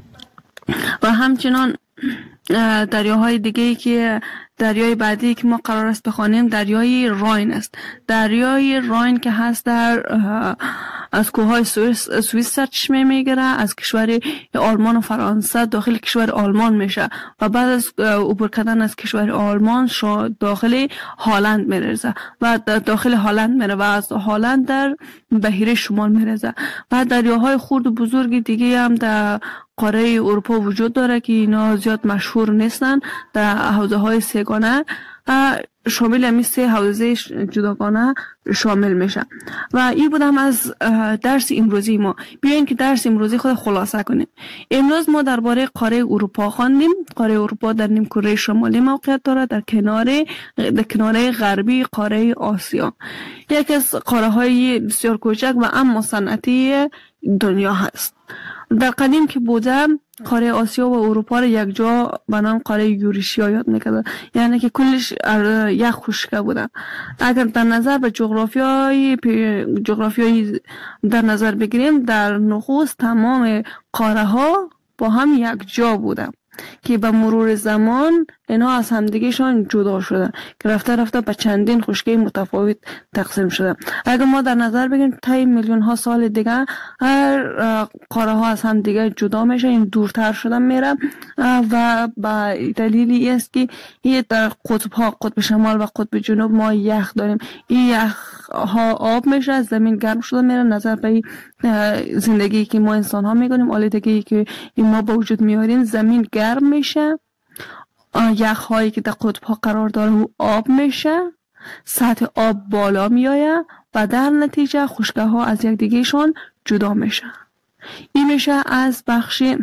و همچنان دریاهای دیگه که دریای بعدی که ما قرار است بخوانیم دریای راین است. دریای راین که هست در از کوههای سوئیس سوئیس سرچشمه میگیره، از کشور آلمان و فرانسه داخل کشور آلمان میشه و بعد از عبور کردن از کشور آلمان داخل هلند میرسه و داخل هلند میره و از هلند در بحیره شمال میرسه. و دریاهای خرد و بزرگ دیگه هم در قاره اروپا وجود داره که اینا زیاد مشهور نیستن. در حوزه های سگانه شامل همین سه حوزه جداگانه شامل میشه. و این بودم از درس امروزی ما. بیاین که درس امروزی خود خلاصه کنیم. امروز ما درباره قاره اروپا خواندیم. قاره اروپا در نیمکره شمالی موقعیت دارد، در کنار در کناره غربی قاره آسیا. یکی از قاره های بسیار کوچک و اما صنعتی دنیا هست. در قدیم که بوده قاره آسیا و اروپا را یک جا به نام قاره یوریشیا یاد میکرده، یعنی که کلش یک خشکه بوده. اگر در نظر به جغرافیای جغرافیای در نظر بگیریم، در نخست تمام قاره ها با هم یک جا بوده که به مرور زمان اینا از همدیگهشان جدا شدن که رفته رفته به چندین خشکی متفاوت تقسیم شدن. اگر ما در نظر بگیریم طی میلیون ها سال دیگه هر قاره ها از هم دیگه جدا میشه، این دورتر شدن میره و به دلیلی است که این در قطب ها، قطب شمال و قطب جنوب ما یخ داریم. این یخ ها آب میشه، زمین گرم شده میره. نظر به زندگی که ما انسان ها میکنیم، آلودگی که ما با وجود میاریم، زمین گرم میشه، یخ هایی که در قطب ها قرار داره و آب میشه، سطح آب بالا میآید و در نتیجه خشکه ها از یک دیگه شون جدا میشه. این میشه از بخشی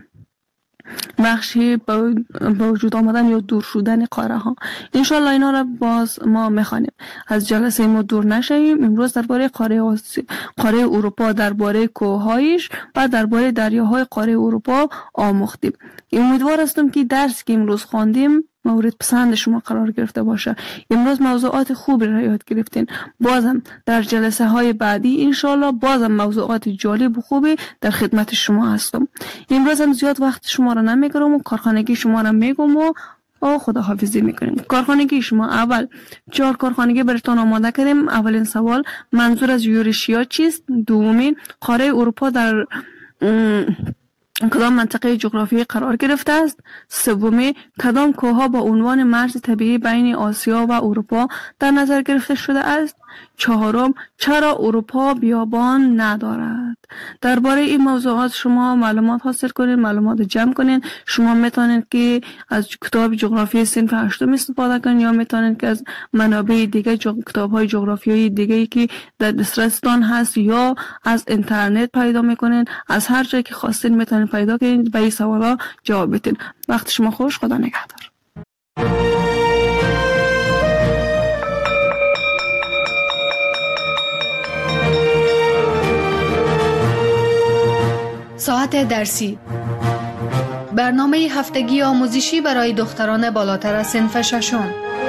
بخشی با وجود آمدن یا دور شدن قاره ها. انشالله اینا را باز ما میخوانیم. از جلسه ما دور نشویم. امروز درباره قاره آسی... قاره اروپا، درباره کوههایش و درباره دریاهای قاره اروپا آموختیم. امیدوار هستم که درس که امروز خواندیم مورد پسند شما قرار گرفته باشه. امروز موضوعات خوبی را یاد گرفتین. بازم در جلسه های بعدی انشالله بازم موضوعات جالب و خوبی در خدمت شما هستم. امروز هم زیاد وقت شما را نمیگیرم و کارخانگی شما را میگم و او خداحافظی میکنیم. کارخانگی شما اول چهار کارخانگی براتون آماده کردیم. اولین سوال، منظور از یوریشیا چیست؟ دومین، قاره اروپا در کدام منطقه جغرافیایی قرار گرفته است؟ سومی، کدام کوهها با عنوان مرز طبیعی بین آسیا و اروپا در نظر گرفته شده است؟ چهارم، چرا اروپا بیابان ندارد؟ درباره این موضوعات شما معلومات حاصل کنید، معلومات جمع کنید. شما میتونید که از کتاب جغرافی صنف هشتم استفاده کنید یا میتونید که از منابع دیگه کتاب های جغرافیایی دیگه که در دسترستان هست یا از اینترنت پیدا میکنید. از هر جایی که خواستین میتونید پیدا کنید، به این سوالا جواب بدین. وقت شما خوش. خدا نگهدار. ساعت درسی، برنامه هفتگی آموزشی برای دختران بالاتر از صنف ششم.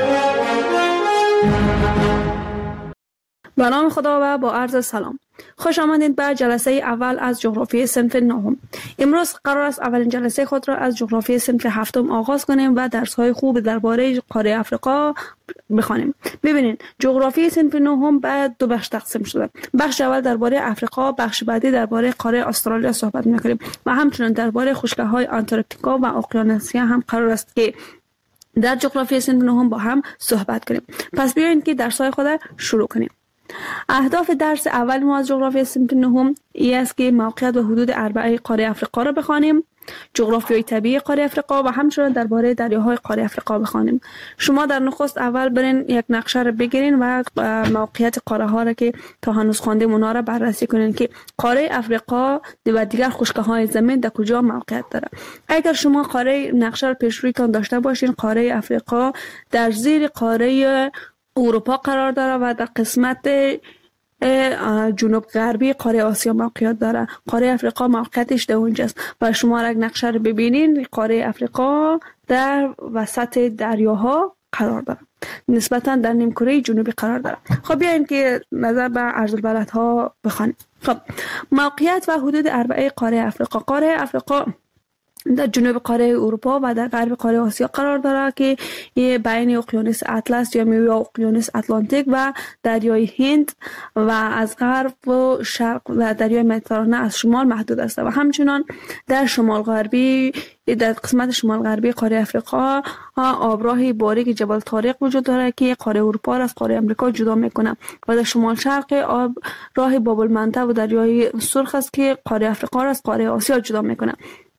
به نام خدا و با عرض سلام. خوش آمدید به جلسه اول از جغرافی صنف نهم. امروز قرار است اولین جلسه خود را از جغرافی صنف هفتم آغاز کنیم و درس‌های خوب درباره قاره آفریقا بخوانیم. ببینید، جغرافی صنف نهم به دو بخش تقسیم شده. بخش اول درباره آفریقا، بخش بعدی درباره قاره استرالیا صحبت می‌کنیم و همچنین درباره خشکه‌های آنتارکتیکا و اقیانوسیا هم قرار است که در جغرافی صنف نهم با هم صحبت کنیم. پس بیاین که درس‌های خود شروع کنیم. اهداف درس اول ما از جغرافی صنف نهم این است که موقعیت و حدود اربعه قاره آفریقا را بخوانیم، جغرافیای طبیعی قاره آفریقا و همچنین درباره دریاهای قاره آفریقا بخوانیم. شما در نخست اول برین یک نقشه را بگیرین و موقعیت قاره ها را که تا هنوز خواندیم اونها را بررسی کنین که قاره آفریقا و دیگر خشکی های زمین در کجا موقعیت داره. اگر شما قاره نقشه را پیش رویتان داشته باشین، قاره آفریقا در زیر قاره اروپا قرار داره و در قسمت جنوب غربی قاره آسیا موقعیت داره. قاره آفریقا موقعیتش در اونجاست و شما یک نقشه رو ببینین، قاره آفریقا در وسط دریاها قرار داره، نسبتا در نیمکره جنوبی قرار داره. خب بیاین که نظر به عرض البلدها بخوانیم. خب موقعیت و حدود اربعه قاره آفریقا. قاره آفریقا در جنوب قاره اروپا و در غرب قاره آسیا قرار داره که بین اقیانوس اطلس یا میوه اقیانوس اتلانتیک و دریای هند و از غرب و شرق و دریای مدیترانه از شمال محدود است و همچنان در شمال غربی در قسمت شمال غربی قاره آفریقا آبراه باریک جبل طارق وجود داره که قاره اروپا را از قاره آمریکا جدا میکنه و در شمال شرق آب راه باب المندب و دریای سرخ است که قاره آفریقا را از قاره آسیا جدا میکنه.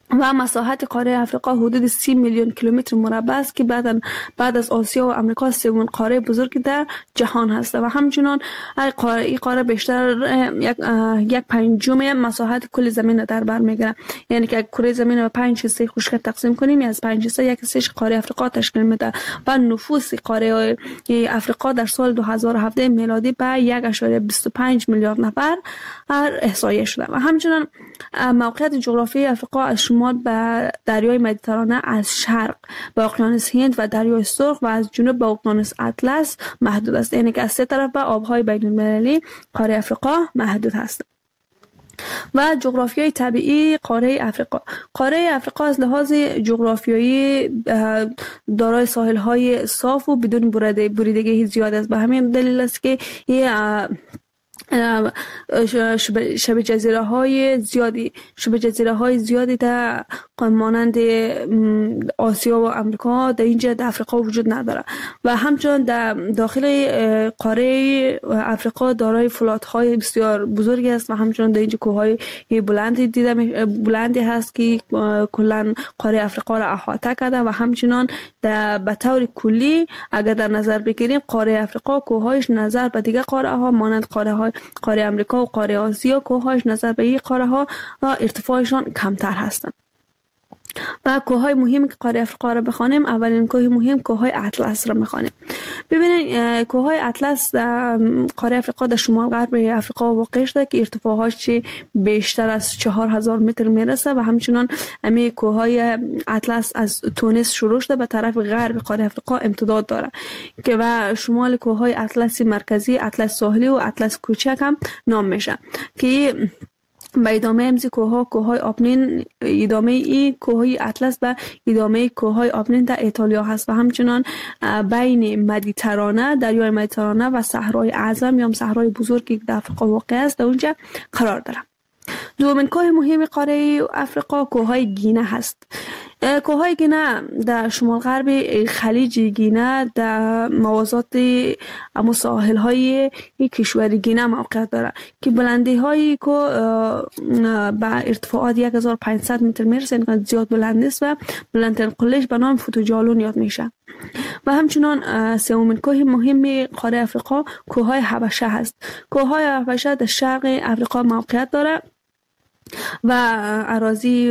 و مساحت قاره افریقا حدود سی میلیون کیلومتر مربع است که بعد بعد از آسیا و آمریکا سومین قاره بزرگ در جهان هست و همچنان این قاره این قاره بیشتر یک یک پنجم مساحت کل زمین در بر میگیره. یعنی که کره زمین رو پنج حصه خشک تقسیم کنیم، از پنج حصه یک حصهش قاره افریقا تشکیل میده و نفوس قاره افریقا در سال دو هزار و هفده میلادی به یک و بیست و پنج میلیارد نفر احصایه شده و همچنان موقعیت جغرافیایی افریقا از شمال به دریای مدیترانه، از شرق به اقیانوس هند و دریای سرخ و از جنوب به اقیانوس اطلس محدود است. یعنی که از سه طرف به آبهای بین المللی قاره افریقا محدود است. و جغرافیای طبیعی قاره افریقا. قاره افریقا از لحاظ جغرافیایی دارای ساحل‌های صاف و بدون بریدگی زیاد است. به همین دلیل است که شبه جزیره های زیادی شبه جزیره های زیادی در مانند آسیا و امریکا در اینجا در افریقا وجود نداره و همچنان در داخل قاره افریقا دارای فلات های بسیار بزرگی است و همچنان در اینجا کوههای بلندی دیده بلندی هست که کلا قاره افریقا را احاطه کرده و همچنان در به طور کلی اگر در نظر بگیریم قاره افریقا کوههایش نظر به دیگر قاره ها مانند قاره های قاره امریکا و قاره آسیا کوههایش نظر به این قاره ها ارتفاعشان کمتر هستند. و کوههای مهم که قاره افریقا را بخوانیم، اولین کوه مهم کوههای اطلس را میخوانیم. ببینید کوههای اطلس در قاره افریقا در شمال غرب افریقا واقع شده که ارتفاعش بیشتر از چهار هزار متر میرسه و همچنان همین کوههای اطلس از تونس شروع شده به طرف غرب قاره افریقا امتداد داره که و شمال کوههای اطلس مرکزی، اطلس ساحلی و اطلس کوچک هم نام میشه که به ادامه امزی کوها کوهای آپنین، ادامه ای کوهای اطلس و ادامه کوهای آپنین در ایتالیا هست و همچنان بین مدیترانه، دریای مدیترانه و صحرای اعظم یا صحرای بزرگی در افریقا واقع است در اونجا قرار داره. دومین کوه مهم قاره افریقا کوههای گینه هست. کوههای گینه در شمال غرب خلیج گینه در موازات اما ساحل های کشور گینه موقعیت داره که بلندی هایی که به ارتفاعات یک هزار و پانصد متر میرسه، یعنی زیاد بلند است و بلندترین قلهش به نام فوتوجالون یاد میشه. و همچنان سومین کوه مهم قاره افریقا کوههای حبشه هست. کوههای حبشه در شرق افریقا موقعیت داره و اراضی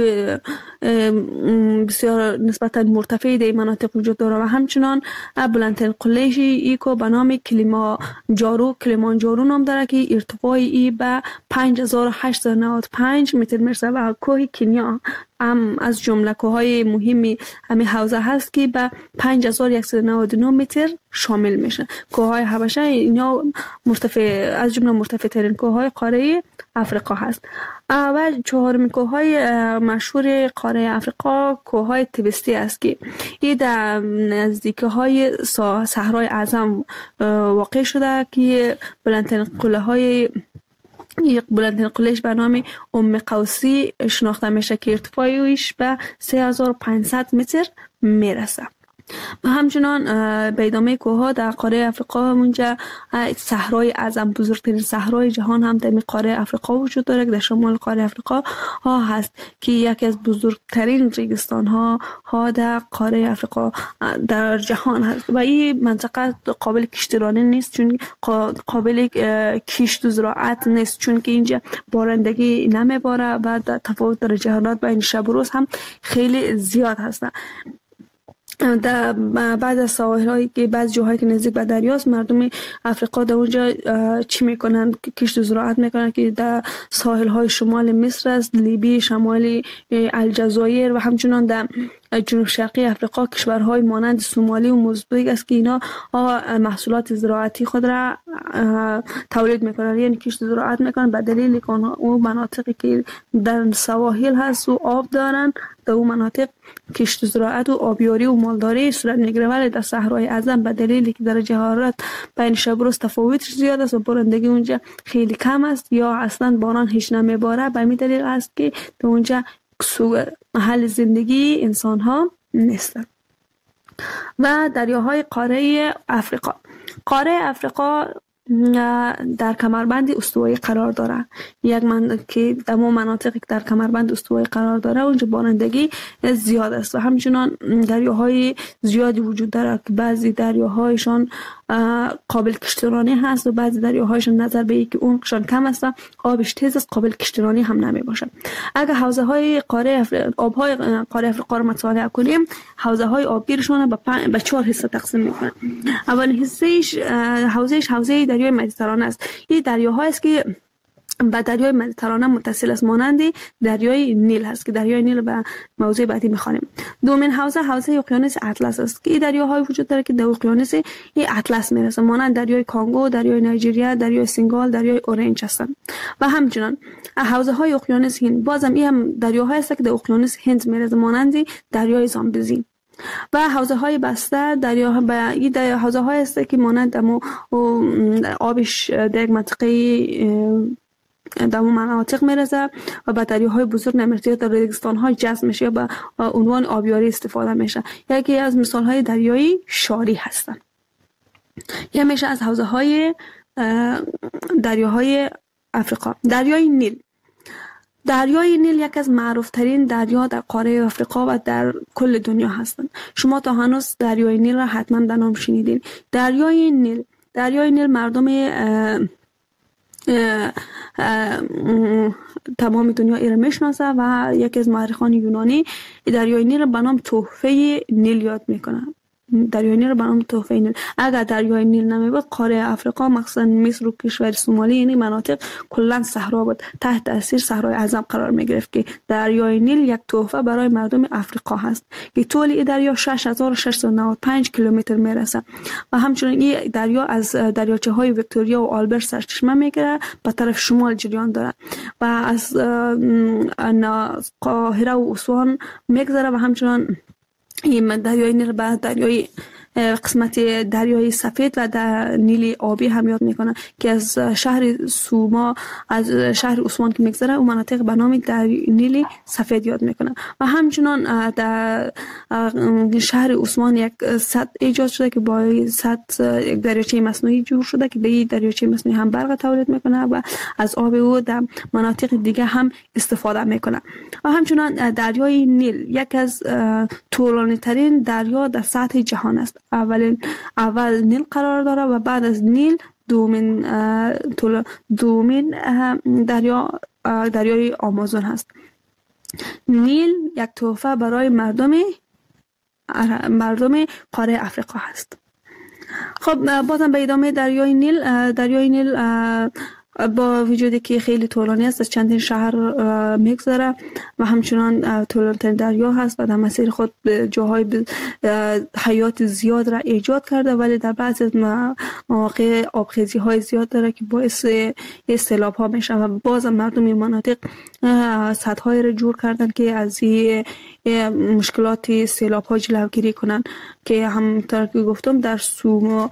بسیار نسبتا مرتفع در مناطق وجود داره و همچنان بلندترین قله‌ای ای که به نام کلیمانجارو کلیمانجارو نام داره که ارتفاعی ای به پنج هزار و هشتصد و نود و پنج متر میرسه و کوه کنیا هم از جمله کوههای مهمی همین حوزه هست که به پنج هزار و صد و نود و نه متر شامل میشه. کوههای حبشه اینا مرتفع از جمله مرتفع ترین کوههای قاره افریقا هست. و چهارمین کوههای مشهور قاره افریقا کوههای تویستی است که این در نزدیکی های صحرای اعظم واقع شده که بلندترین قله های یک بلندترین قلهش به نام ام قوسی شناخته میشه که ارتفاعش به سه هزار و پانصد متر میرسه. و همچنان به ادامه کوهها در قاره افریقا اونجا صحرای اعظم، بزرگترین صحرای جهان هم در قاره افریقا وجود داره که در شمال قاره افریقا ها هست که یکی از بزرگترین ریگستان ها ها در قاره افریقا در جهان هست و این منطقه قابل کشتیرانی نیست، چون قابل کشت و زراعت نیست، چون که اینجا بارندگی نمیباره و تفاوت درجه حرارت بین شب و روز هم خیلی زیاد هستن. در بعد از ساحل‌هایی که بعض جاهایی که نزدیک به دریاست، مردم افریقا در اونجا چی میکنن؟ کشت و زراعت میکنن که در ساحل‌های شمال مصر است، لیبی، شمال الجزایر و همچنان در جنوب شرقی افریقا کشورهای مانند سومالی و موزامبیک است که اینا محصولات زراعتی خود را تولید میکنن، یعنی کشت و زراعت میکنن به دلیل که اون مناطقی که در سواحل هست و آب دارن در اون مناطق کشت و زراعت و آبیاری و مالداری صورت میگیره، ولی در صحرای اعظم به دلیلی که درجه حرارت بین شب و روز تفاوتش زیاد است و بارندگی اونجا خیلی کم است یا اصلا باران هیچ نمیباره، به همین دلیل است که در اونجا محل زندگی انسان ها نیستن. و دریاهای قاره افریقا. قاره افریقا در کمربند استوایی قرار داره. یک من که در مناطقی که در کمربند استوایی قرار داره اونجا بارندگی زیاد است و همچنان دریاهای زیادی وجود داره که بعضی دریاهایشان قابل کشتیرانی هست و بعضی دریاهایشان نظر به اینکه عمقشان کم است آبش تیز است قابل کشتیرانی هم نمی باشه. اگر حوزه های قاره افر... آبهای قاره افریقا رو مطالعه کنیم حوزه های آبگیرشان به پن... به چهار حصه تقسیم میکنن. اول حصهش حوزهش حوزه دریای مدیترانه است. این دریاهایی است که با دریای مدیترانه متصل است مانند دریای نیل هست که دریای نیل به موضوع بعدی میخوانیم. دومین حوزه حوزه اقیانوس اطلس است که این دریاهای وجود داره که در اقیانوس اطلس میرسه مانند دریای کانگو، دریای نایجریا، دریای سنگال، دریای اورنج هستند. و همچنان حوزه های اقیانوس هند بازم این هم دریاهایی است که در اقیانوس هند میرسه مانند دریای زامبزی. و حوزه های بسته دریا به این حوزه های است که مانند مو آبش در یک منطقه در اون مناطق میرسه و به دریاهای بزرگ نمیرسه در ریگستان های جذب میشه یا به عنوان آبیاری استفاده میشه. یکی از مثال های دریایی شاری هستند. یا میشه از حوزه های دریاهای افریقا. دریای نیل دریای نیل یک از معروف ترین دریا در قاره افریقا و در کل دنیا هستند. شما تا هنوز دریای نیل را حتما در نام شنیدین. دریای نیل دریای نیل مردم اه اه تمام دنیا ایره میشناسه و یکی از مورخان یونانی دریای نیل به نام تحفه نیل یاد میکنه. دریای نیل به نام تحفه نیل. اگر دریای نیل نمیبود قاره افریقا مخصوصا مصر و کشور سومالی یعنی مناطق کلا صحرا بود تحت تاثیر صحرای اعظم قرار میگرفت که دریای نیل یک تحفه برای مردم افریقا هست که طول این دریا شش هزار و ششصد و نود و پنج کیلومتر میرسه و همچنین این دریا از دریاچه های ویکتوریا و آلبرت سرچشمه میگیره به طرف شمال جریان داره و از قاهره و اسوان میگذره و همچنین این دریای نیل به دریای قسمت دریای سفید و در نیل آبی هم یاد میکنه که از شهر سوما از شهر عثمان که میگذره اون مناطق به نام نیل سفید یاد میکنه و همچنان در شهر عثمان یک سد ایجاد شده که با سد یک دریاچه مصنوعی جور شده که به این دریاچه مصنوعی هم برق تولید میکنه و از آب او در مناطق دیگه هم استفاده میکنه و همچنان دریای نیل یک از طولانی ترین دریا در سطح جهان است. اولین اول نیل قرار داره و بعد از نیل دومین دومین دریا دریای آمازون هست. نیل یک تحفه برای مردم مردم قاره افریقا هست. خب بازم به ادامه دریای نیل دریای نیل با وجودی که خیلی طولانی است از چندین شهر میگذره و همچنان طولانی‌ترین دریا هست و در مسیر خود جاهای حیات زیاد را ایجاد کرده ولی در بعضی از مواقع آبخیزی های زیاد داره که باعث سیلاب ها میشه و باز مردم این مناطق سدهای را جور کردن که از این مشکلات سیلاب ها جلوگیری کنن که همونطور که گفتم در سوما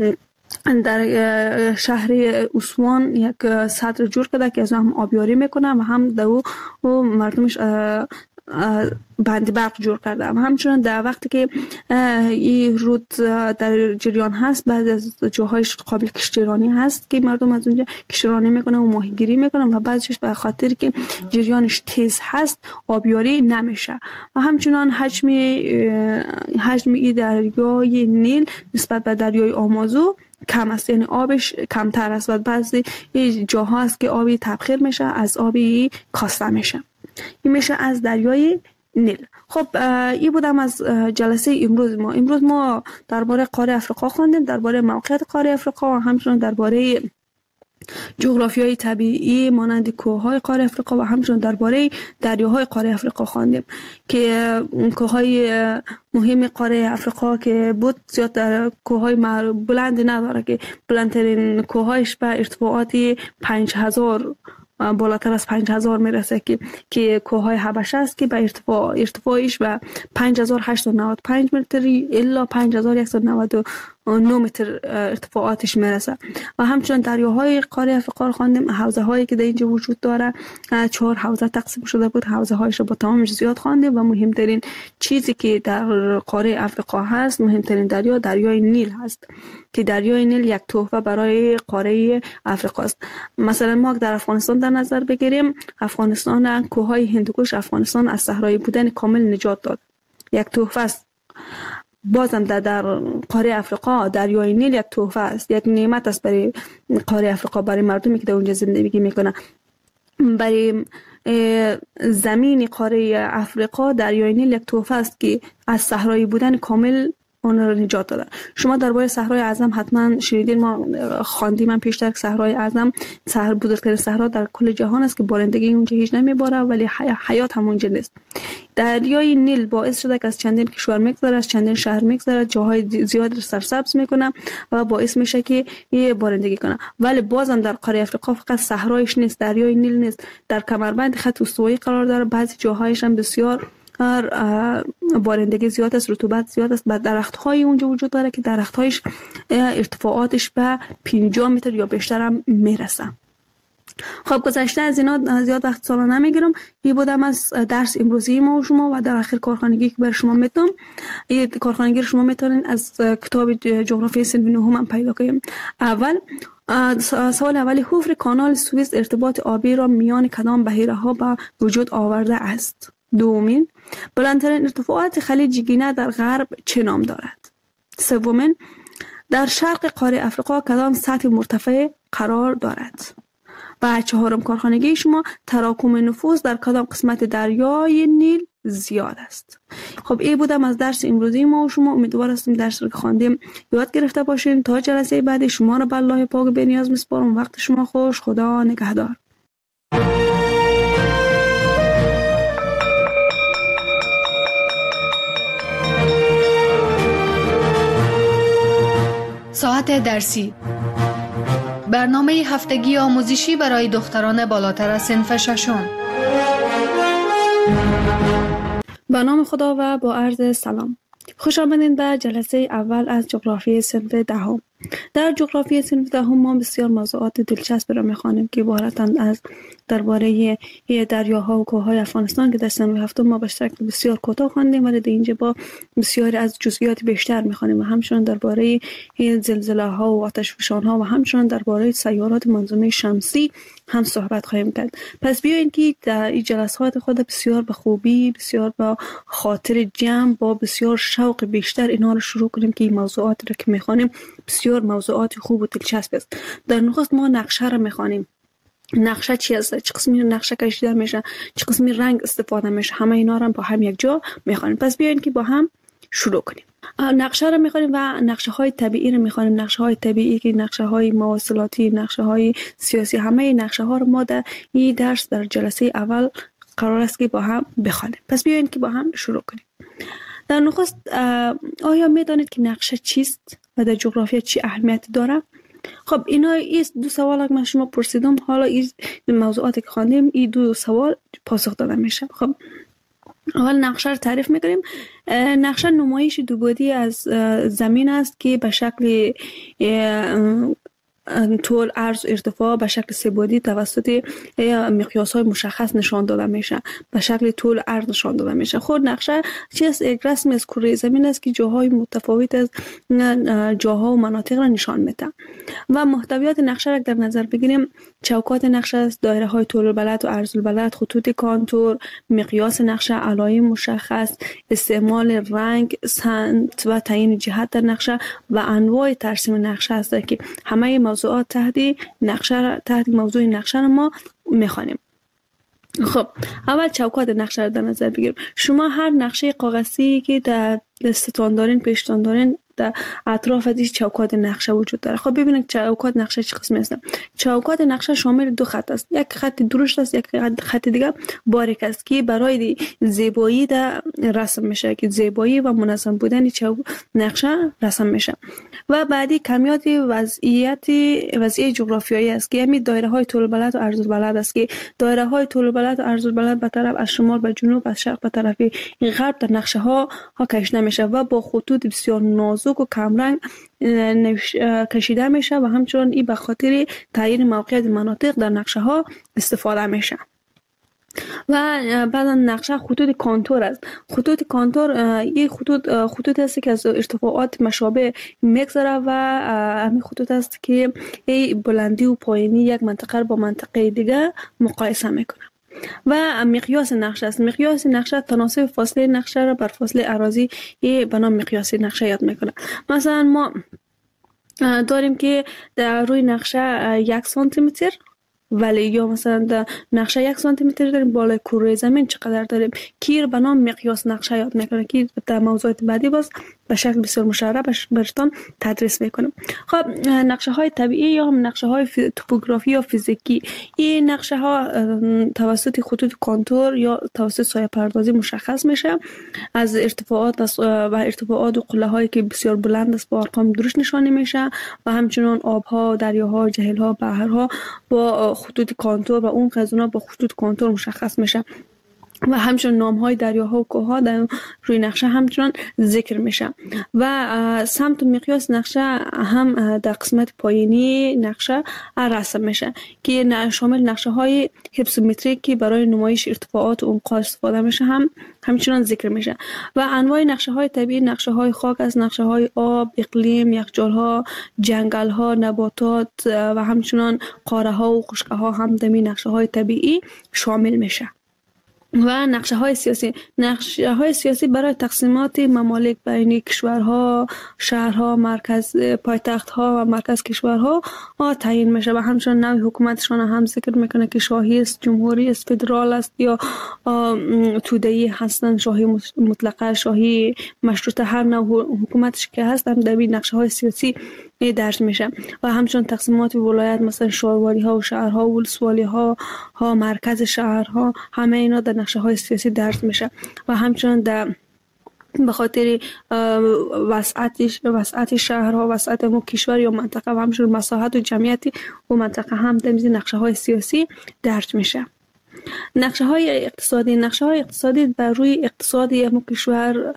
در شهر اسوان یک سد جور کرده که از هم آبیاری میکنه و هم در او مردمش بند برق جور کرده و همچنان در وقتی که این رود در جریان هست بعد از جاهایش قابل کشتیرانی هست که مردم از اونجا کشتیرانی میکنن و ماهیگیری میکنن و بعضیش به خاطر که جریانش تیز هست آبیاری نمیشه و همچنان حجم حجم این دریای نیل نسبت به دریای آمازون کم است یعنی آبش کمتر است و بعضی جاها هست که آبی تبخیر میشه از آبی کاسته میشه. این میشه از دریای نیل. خب این بودم از جلسه امروز ما. امروز ما درباره قاره افریقا خواندیم، درباره موقعیت قاره افریقا و همچنین درباره جغرافیای طبیعی مانند کوههای قاره افریقا و همچنین درباره دریاهای قاره افریقا خواندیم که کوههای مهم قاره افریقا که بود زیاد در کوههای بلند نداره که بلندترین کوههایش به ارتفاعات پنج هزار بالاتر از پنج هزار میرسه که که کوههای حبشه است که به ارتفاع ارتفاعش به پنج هزار و هشتصد و نود و پنج متری الا پنج هزار و صد و نود و نه متر ارتفاعاتش میرسه. و همچنین دریاهای قاره افریقا رو خواندیم، حوزه هایی که در اینجا وجود داره چهار حوزه تقسیم شده بود، حوزه هایش رو با تمامش زیاد خواندیم و مهمترین چیزی که در قاره افریقا هست، مهمترین دریا دریای نیل هست که دریای نیل یک تحفه برای قاره افریقا است. مثلا ما در افغانستان در نظر بگیریم، افغانستان کوههای هندوکش افغانستان از صحرایی بودن کامل نجات داد، یک تحفه است. بازم در, در قاره افریقا دریای نیل یک تحفه است، یک نعمت است برای قاره افریقا، برای مردمی که در اونجا زندگی میکنه. برای زمین قاره افریقا دریای نیل یک تحفه است که از صحرایی بودن کامل اون رو نجات داده. شما درباره صحرای اعظم حتما شنیدین، ما خواندیم من پیشتر که صحرای اعظم صحرا بزرگترین صحرا در کل جهان است که بارندگی اونجا هیچ نمیباره ولی حیات هم اونجا نیست. دریای نیل باعث شده که از چندین کشور میگذره، از چندین شهر میگذره، جاهای زیاد رو سرسبز میکنه و باعث میشه که یه بارندگی کنه. ولی بازم در قاره افریقا فقط صحرایش نیست، دریای نیل نیست، در کمربند خط استوایی قرار داره، بعضی جاهایش هم بسیار بارندگی زیاد است، رطوبت زیاد است. بعد درخت های اونجا وجود داره که درخت هایش ارتفاعاتش به پنجاه متر یا بیشتر هم میرسه. خب گذشته از اینا زیاد وقت سالا نمیگیرم. این بودم از درس امروزی ما و شما و در آخر کارخانگی که بر شما میتونم. این کارخانگی رو شما میتونین از کتاب جغرافی صنف نهم هم پیدا کنیم. اول سوال اولی، حفر کانال سوئیس ارتباط آبی را میان کدام بحیره ها به وجود آورده است؟ دومین، بلندترین ارتفاعات خلیج گینه در غرب چه نام دارد؟ سومین، در شرق قاره افریقا کدام سطح مرتفع قرار دارد؟ و چهارم کارخانگی شما، تراکم نفوس در کدام قسمت دریای نیل زیاد است؟ خب این بودم از درس امروزی ما و شما. امیدوار هستیم درس رو که خواندیم یاد گرفته باشین. تا جلسه بعدی شما را به الله پاک بی‌نیاز میسپارم. وقت شما خوش. خدا نگهدار. ساعت درسی، برنامه هفتگی آموزشی برای دختران بالاتر از صنف ششم. به نام خدا و با عرض سلام. خوش آمدین به جلسه اول از جغرافی صنف دهم. در جغرافی صنف دهم ما بسیار موضوعات دلچسب را می‌خوانیم که عبارتند از درباره دریاها و کوههای افغانستان که در صنف هفتم ما به شکل بسیار کوتاه خواندیم، ولی در اینجا با بسیاری از جزئیات بیشتر می‌خوانیم و همچنین درباره زلزله‌ها و آتشفشان‌ها و همچنین درباره سیارات منظومه شمسی هم صحبت خواهیم کرد. پس بیاین که در این جلسات خود بسیار به خوبی، بسیار با خاطر جمع، با بسیار شوق بیشتر اینا رو شروع کنیم که این موضوعات رو که می‌خوانیم بسیار موضوعات خوب و دلچسب است. در نخست ما نقشه را می‌خوانیم. نقشه چی است؟ چه قسمی نقشه کشیده میشه؟ چه قسمی رنگ استفاده میشه؟ همه اینا رو با هم یک جا می‌خوانیم. پس بیاین که با هم شروع کنیم. نقشه را می‌خوانیم و نقشه های طبیعی را می‌خوانیم. نقشه های طبیعی که نقشه های مواصلاتی، نقشه های سیاسی، همه نقشه ها رو ما در این درس در جلسه اول قرار است که با هم بخوانیم. پس بیاین که با هم شروع کنیم. در نخست آیا می‌دانید که نقشه چیست و در جغرافیا چی اهمیت داره؟ خب اینا این دو سوال که من شما پرسیدم، حالا این موضوعاتی که خواندیم این دو سوال پاسخ داده میشه. خب اول نقشه رو تعریف میکنیم. نقشه نمایش دو بعدی از زمین است که به شکل طول، عرض و ارتفاع به شکل سه بعدی توسط مقیاس های مشخص نشان داده میشه. به شکل طول، عرض نشان داده میشه. خود نقشه چیست؟ یک رسم از کره زمین است که جاهای متفاوت از جاها و مناطق را نشان میده. و محتویات نقشه را در نظر بگیریم، چوکات نقشه است، دایره های طول البلد و عرض البلد، خطوط کانتور، مقیاس نقشه، علائم مشخص، استعمال رنگ، سمت و تعیین جهت در نقشه و انواع ترسیم نقشه است که همه موضوعات تحت نقشه تحت موضوع نقشه ما میخوانیم. خب اول چوکات نقشه را در نظر بگیریم. شما هر نقشه کاغذی که در دستتان دارین، پیشتان دارین، در اطراف از چوکات نقشه وجود داره. خب ببینید چوکات نقشه چه قسمی هستن. چوکات نقشه شامل دو خط است، یک خط درشت است، یک خط دیگه باریک است که برای زیبایی در رسم میشه، که زیبایی و منظم بودن نقشه رسم میشه. و بعدی کمیات وضعیت وضعیت جغرافیایی است که همین دایره های طول البلد و عرض البلد است که دایره های طول البلد و عرض البلد به طرف از شمال به جنوب، از شرق به طرف غرب در نقشه ها ها کشیده میشه و با خطوط بسیار نازک نازک و کمرنگ کشیده میشه و همچنین این به خاطر تعیین موقعیت مناطق در نقشه ها استفاده میشه. و بعدا نقشه خطوط کانتور است. خطوط کانتور این خطوط خطوط است که از ارتفاعات مشابه میگذره و همین خطوط است که این بلندی و پایینی یک منطقه با منطقه دیگه مقایسه میکنه. و مقیاس نقشه است. مقیاس نقشه تناسب فاصله نقشه را بر فاصله اراضی به نام مقیاس نقشه یاد میکنه. مثلا ما داریم که در روی نقشه یک سانتی متر، ولی یا مثلا در نقشه یک سانتی متر داریم، بالای کره زمین چقدر داریم، که به نام مقیاس نقشه یاد میکنه که در موضوعات بعدی باز به شکل بسیار مشرح براتون تدریس میکنم. خب نقشه های طبیعی یا هم نقشه های توپوگرافی یا فیزیکی، این نقشه ها توسط خطوط کانتور یا توسط سایه پردازی مشخص میشه. از ارتفاعات و ارتفاعات و قله هایی که بسیار بلند است با ارقام درشت نشانه میشه و همچنین آبها، دریاها، جهلها، بحرها با خطوط کانتور و اون قزونا با خطوط کانتور مشخص میشه و همچنین نام های دریاها و کوهها در روی نقشه همچنان ذکر میشه. و سمت و مقیاس نقشه هم در قسمت پایینی نقشه رسم میشه که شامل نقشه های هیپسومتریک که برای نمایش ارتفاعات و عمق استفاده میشه هم همچنان ذکر میشه. و انواع نقشه های طبیعی نقشه های خاک از نقشه های آب، اقلیم، یخچال ها، جنگل ها، نباتات و همچنان قاره ها و خشکی ها هم در نقشه های طبیعی شامل میشه. و نقشه های سیاسی نقشه های سیاسی برای تقسیمات ممالک بین کشورها، شهرها، مرکز پایتخت ها و مرکز کشورها تعیین میشه و همچنین نوع حکومتشان هم ذکر میکنه که شاهی است، جمهوری است، فدرال است یا توده‌ای هستند، شاهی مطلقه، شاهی مشروطه، هر نوع حکومتش که هست هم در نقشه های سیاسی درج میشه. و همچنین تقسیمات ولایت مثلا شهرواری ها و شهرها و ولسوالی ها ها مرکز شهرها همه اینا در نقشه های سیاسی درج میشه. و همچنین در به خاطر وسعت وسعت شهرها، وسعت مو کشور یا منطقه و همچنین مساحت و جمعیت و منطقه هم در نقشه های سیاسی درج میشه. نقشه های اقتصادی نقشه های اقتصادی بر روی اقتصادی همون کشور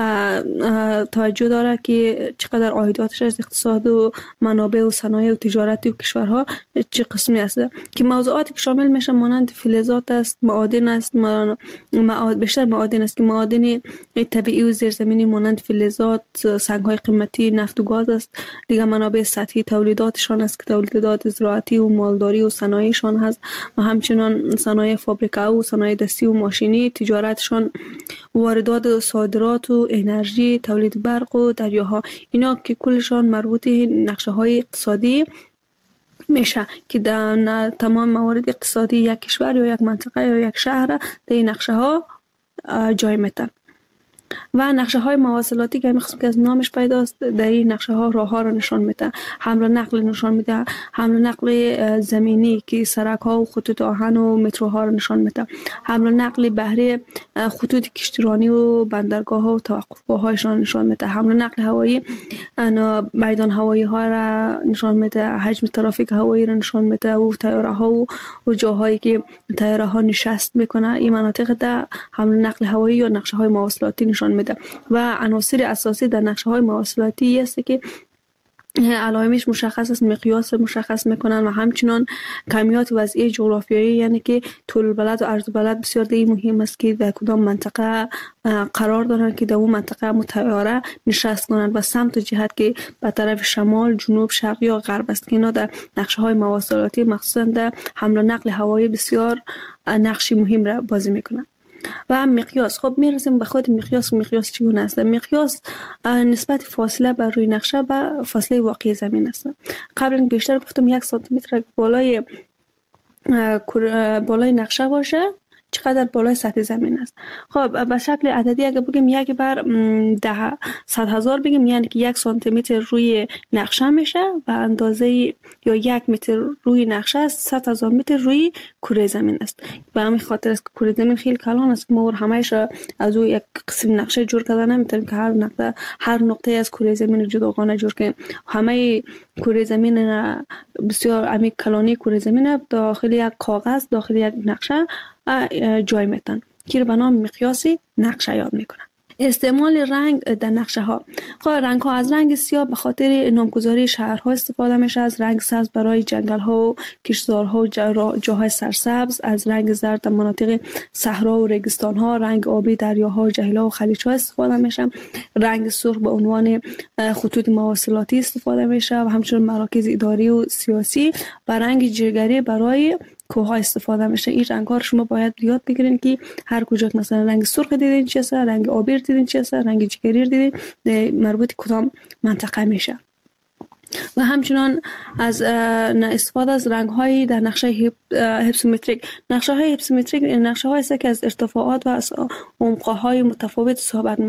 توجه داره که چقدر عایداتش از اقتصاد و منابع و صنایع و تجارتی و کشورها چه قسمی است که موضوعاتی که شامل میشه مانند فلزات است، معادن است، معاد بیشتر معادن است که معادن طبیعی و زیرزمینی مانند فلزات، سنگ های قیمتی، نفت و گاز است. دیگه منابع سطحی تولیداتشان است که تولیدات زراعتی و مالداری و صنایعشان هست و همچنین صنایع فابریکه و صنایع دستی و ماشینی، تجارتشان، واردات و صادرات و انرژی، تولید برق و دریاها، اینا که کلشان مربوط نقشه های اقتصادی میشه که در تمام موارد اقتصادی یک کشور یا یک منطقه یا یک شهر در این نقشه ها جای میتن. و نقشه های مواصلاتی که قسم که از نامش پیداست در این نقشه ها راه ها را نشان میده، حمل و نقل نشان میده، حمل و نقل زمینی که سرک ها و خطوط آهن و متروها را نشان میده، حمل و نقل بحری، خطوط کشتیرانی و بندرگاه ها و توقفگاه هایشان نشان میده، حمل و نقل هوایی، میدان هوایی ها را نشان میده، حجم ترافیک هوایی را نشان میده و طیاره ها و جاهایی که طیاره ها نشست میکنه. این مناطق در حمل و نقل هوایی یا نقشه های مواصلاتی نشان میده. و عناصر اساسی در نقشه های مواصلاتی است که علائمش مشخص است، مقیاس مشخص میکنن و همچنان کمیات وضعی جغرافیایی، یعنی که طول البلد و عرض البلد بسیار دیگه مهم است که در کدام منطقه قرار دارن که در اون منطقه متعاره نشست کنند و سمت و جهت که به طرف شمال، جنوب، شرق یا غرب است که اینا در نقشه های مواصلاتی مخصوصا در حمل و نقل هوایی بسیار نقشی مهم را بازی میکنن. و مقیاس، خب میرسیم به خود مقیاس. مقیاس چگونه است؟ مقیاس نسبت فاصله بر روی نقشه به فاصله واقعی زمین است. قبلا بیشتر گفتم یک سانتی متر بالای بالای نقشه باشه چقدر بالای سطح زمین است. خب به شکل عددی اگه بگیم یک بر ده صد هزار بگیم، یعنی که یک سانتی متر روی نقشه میشه و اندازه یا یک متر روی نقشه است صد هزار متر روی کره زمین است. به همین خاطر است که کره زمین خیلی کلان است که ما همه‌اش از او یک قسم نقشه جور کردن نمیتونیم که هر نقطه هر نقطه از کره زمین جداگانه جور کنیم. همه کره زمین بسیار عمیق کلانی کره زمین داخل یک کاغذ، داخل یک نقشه جای میتن که به نام مقیاس نقشه یاد میکنن. استعمال رنگ در نقشه ها. خب رنگ ها از رنگ سیاه به خاطر نامگذاری شهرها استفاده میشه، از رنگ سبز برای جنگل ها و کشتزارها و جاهای سرسبز، از رنگ زرد در مناطق صحرا و ریگستان ها، رنگ آبی دریاها و جهیل‌ها و خلیج ها استفاده میشه، رنگ سرخ به عنوان خطوط مواصلاتی استفاده میشه و همچنین مراکز اداری و سیاسی، و رنگ جگری برای کوه استفاده میشه. این رنگ ها رو شما باید یاد بگیرین که هر کجا مثلا رنگ سرخ دیدین چی است، رنگ آبی دیدین چی است، رنگ جگری دیدین مربوط کدام منطقه میشه. و همچنان از استفاده از رنگ های در نقشه هیپسومتریک. نقشه های هیپسومتریک نقشه های است که از ارتفاعات و از عمق های متفاوت صحبت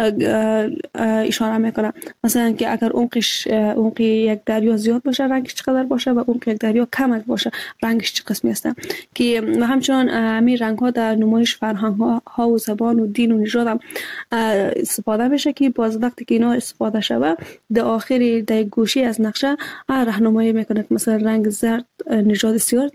اشاره میکنه. مثلا که اگر عمقش عمق یک دریا زیاد باشه رنگش چقدر باشه و عمق یک دریا کم باشه رنگش چه قسمی است. که و همچنان همین رنگ ها در نمایش فرهنگ ها و زبان و دین و نژاد هم استفاده میشه که باز وقتی که اینا استفاده شود در آخر در گوشه از نقشه راهنمایی میکنه که مثلا رنگ زرد نژاد سیاه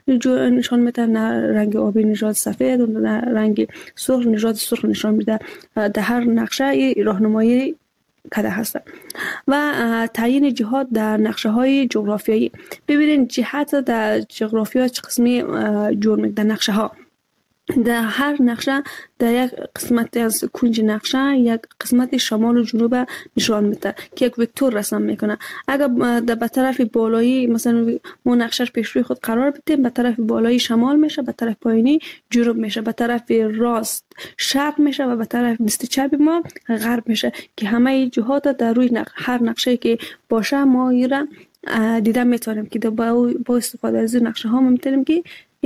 نشان میده، رنگ آبی نژاد سفید و رنگ سرخ نژاد سرخ نشان میده. در هر نقشه راهنمایی کده هست. و تعیین جهات در نقشه های جغرافیایی. ببینید جهت در جغرافیا چه قسمی جور میده در نقشه ها. در هر نقشه در یک قسمت از کنج نقشه یک قسمت شمال و جنوب نشان میده که یک وکتور رسم میکنه. اگر در به طرف بالایی مثلا ما نقشه پیش روی خود قرار بدیم، به طرف بالایی شمال میشه، به طرف پایینی جنوب میشه، به طرف راست شرق میشه و به طرف دست چپ ما غرب میشه که همه جهات در روی نقشه هر نقشه که باشه ما ایران دیدن میتونیم که با استفاده از نقشه ها میتونیم که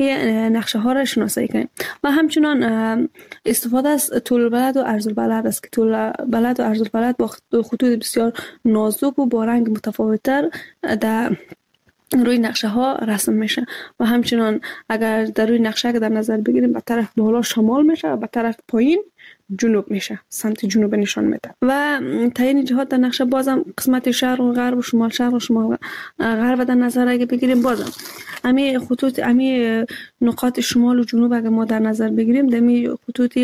نقشه ها را شناسایی کنیم. و همچنان استفاده از طول البلد و عرض البلد است که طول بلد و عرض البلد با خطوط بسیار نازک و با رنگ متفاوت‌تر در روی نقشه ها رسم میشه. و همچنان اگر در روی نقشه که در نظر بگیریم به طرف بالا شمال میشه و به طرف پایین جنوب میشه، سمت جنوب نشان میده. و تعیین جهات در نقشه بازم قسمت شرق و غرب و شمال شرق و شمال غرب در نظر اگه بگیریم بازم امی خطوط امی نقاط شمال و جنوب اگه ما در نظر بگیریم دمی خطوط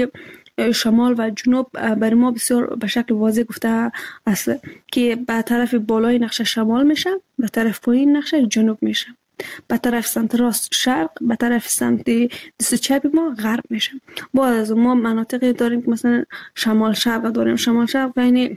شمال و جنوب برای ما بسیار به شکل واضح گفته است که به طرف بالای نقشه شمال میشه، به طرف پایین نقشه جنوب میشه، به طرف سمت راست شرق، به طرف سمت دست چپ ما غرب میشه. باز از ما مناطقی داریم که مثلا شمال شرق داریم، شمال شرق یعنی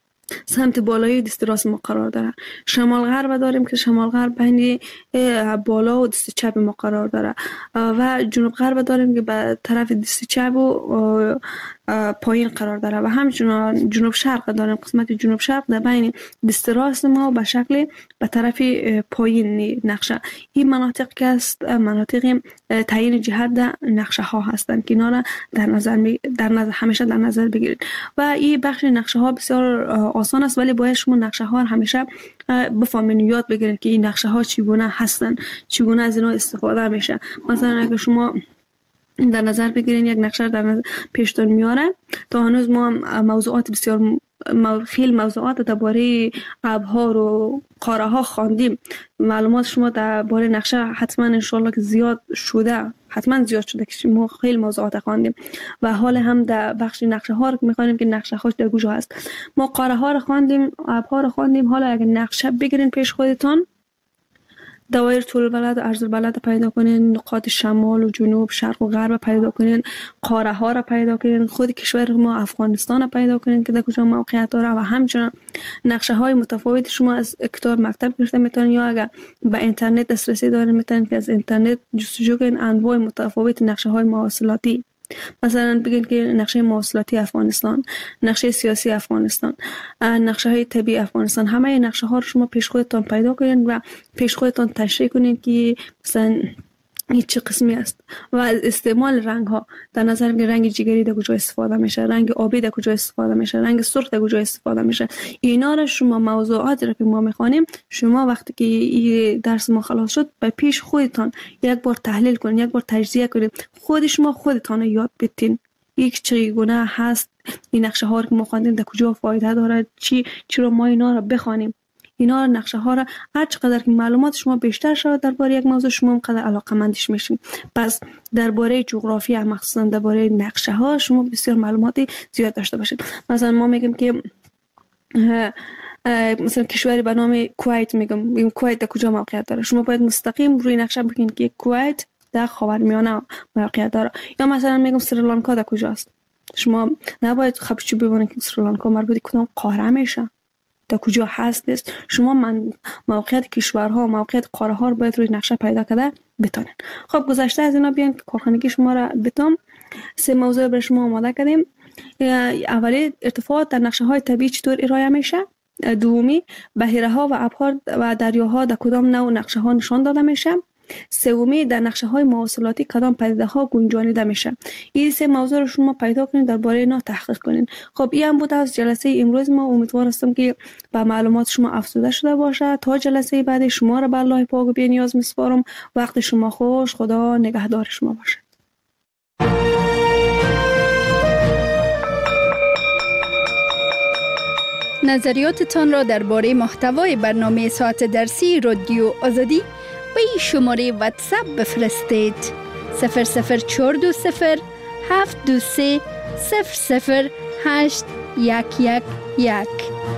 سمت بالایی دست راست ما قرار داره. شمال غرب داریم که شمال غرب بین بالا و دست چپ ما قرار داره. و جنوب غرب داریم که به طرف دست چپ و پایین قرار داره. و همچنان جنوب شرق داریم، قسمت جنوب شرق در بین دست راست ما به شکل به طرف پایین نقشه. این مناطق که است مناطق تعیین جهت در نقشه ها هستند که اینا را در نظر در نظر همیشه در نظر بگیرید. و این بخش نقشه ها بسیار آسان است ولی باید شما نقشه ها همیشه بفهمین، یاد بگیرید که این نقشه ها چگونه هستن، چگونه از اینا استفاده میشه. مثلا اگه شما در نظر بگیرین یک نقشه در نظر پیشتون میاره تا هنوز ما موضوعات بسیار خیلی موضوعات درباره ابرها و قاره ها خواندیم. معلومات شما درباره نقشه حتما ان شاء الله که زیاد شده، حتما زیاد شده که ما خیلی موضوعات خواندیم. و حال هم در بخش نقشه ها رو میخوانیم که نقشه هاش در کجا هست. ما قاره ها رو خواندیم، ابرها رو خواندیم. حالا اگه نقشه بگیرین پیش خودتون، دوایر طول البلد و عرض البلد پیدا کنین، نقاط شمال و جنوب شرق و غرب پیدا کنین، قاره ها را پیدا کنین، خود کشور ما افغانستان را پیدا کنین که در کجا موقعیت داره. و همچنین نقشه های متفاوت شما از کتاب مکتب گرفته میتونین یا اگر به اینترنت دسترسی دارین میتونین که از اینترنت جستجو کنین انواع متفاوت نقشه های مواصلاتی. مثلا بگین که نقشه مواصلاتی افغانستان، نقشه سیاسی افغانستان، نقشه های طبیعی افغانستان، همه نقشه ها رو شما پیش خودتان پیدا کنین و پیش خودتان تشریح کنین که مثلا این چه قسمی است. و استعمال رنگ ها در نظر بگیرید، رنگ جگری در کجا استفاده میشه، رنگ آبی در کجا استفاده میشه، رنگ سرخ در کجا استفاده میشه. اینا رو شما موضوعات رو که ما میخوانیم شما وقتی که این درس ما خلاص شد به پیش خودتان یک بار تحلیل کنین، یک بار تجزیه کنین، خود شما خودتان یاد بتین یک چگونه هست این نقشه ها رو که ما خواندیم در کجا فایده داره، چی چرا ما اینا رو بخوانیم. اینا نقشه ها را هر چقدر که معلومات شما بیشتر شود درباره یک موضوع شما اونقدر علاقه‌مندش میشین. پس درباره جغرافی مخصوصا درباره نقشه ها شما بسیار معلوماتی زیاد داشته باشید. مثلا ما میگیم که مثلا کشوری به نام کویت میگم میگم کویت در کجا موقعیت داره، شما باید مستقیم روی نقشه ببینید که کویت در خاورمیانه موقعیت داره. یا مثلا میگم سریلانکا در کجاست، شما نباید خبرچی ببینید که سریلانکا مربوط کدام قاره میشه، در کجا هست. شما من موقعیت کشورها موقعیت قاره ها رو باید روی نقشه پیدا کرده بتونین. خب گذشته از اینا بیاین کارخانگی شما را بتونم سه موضوع برای شما آماده کردیم. اولی ارتفاعات در نقشه های طبیعی چطور ارائه میشه، دومی بحیره ها و ابحار و دریاها در کدام نوع نقشه ها نشان داده میشه، سومی در نقشه های مواصلاتی کدام پدیده ها گنجانیده میشه. این سه موضوع رو شما پیدا کنید، درباره اینا تحقیق کنید. خب این هم بود از جلسه امروز ما. امیدوار هستم که با معلومات شما افزوده شده باشه. تا جلسه بعد شما را به الله پاک و بی‌نیاز میسپارم. وقت شما خوش. خدا نگهدار شما باشه. نظریاتتان را درباره محتوای برنامه ساعت درسی رادیو آزادی به این شماره واتساپ بفرستید: صفر صفر چهار دو صفر هفت دو سه صفر صفر هشت یک یک یک.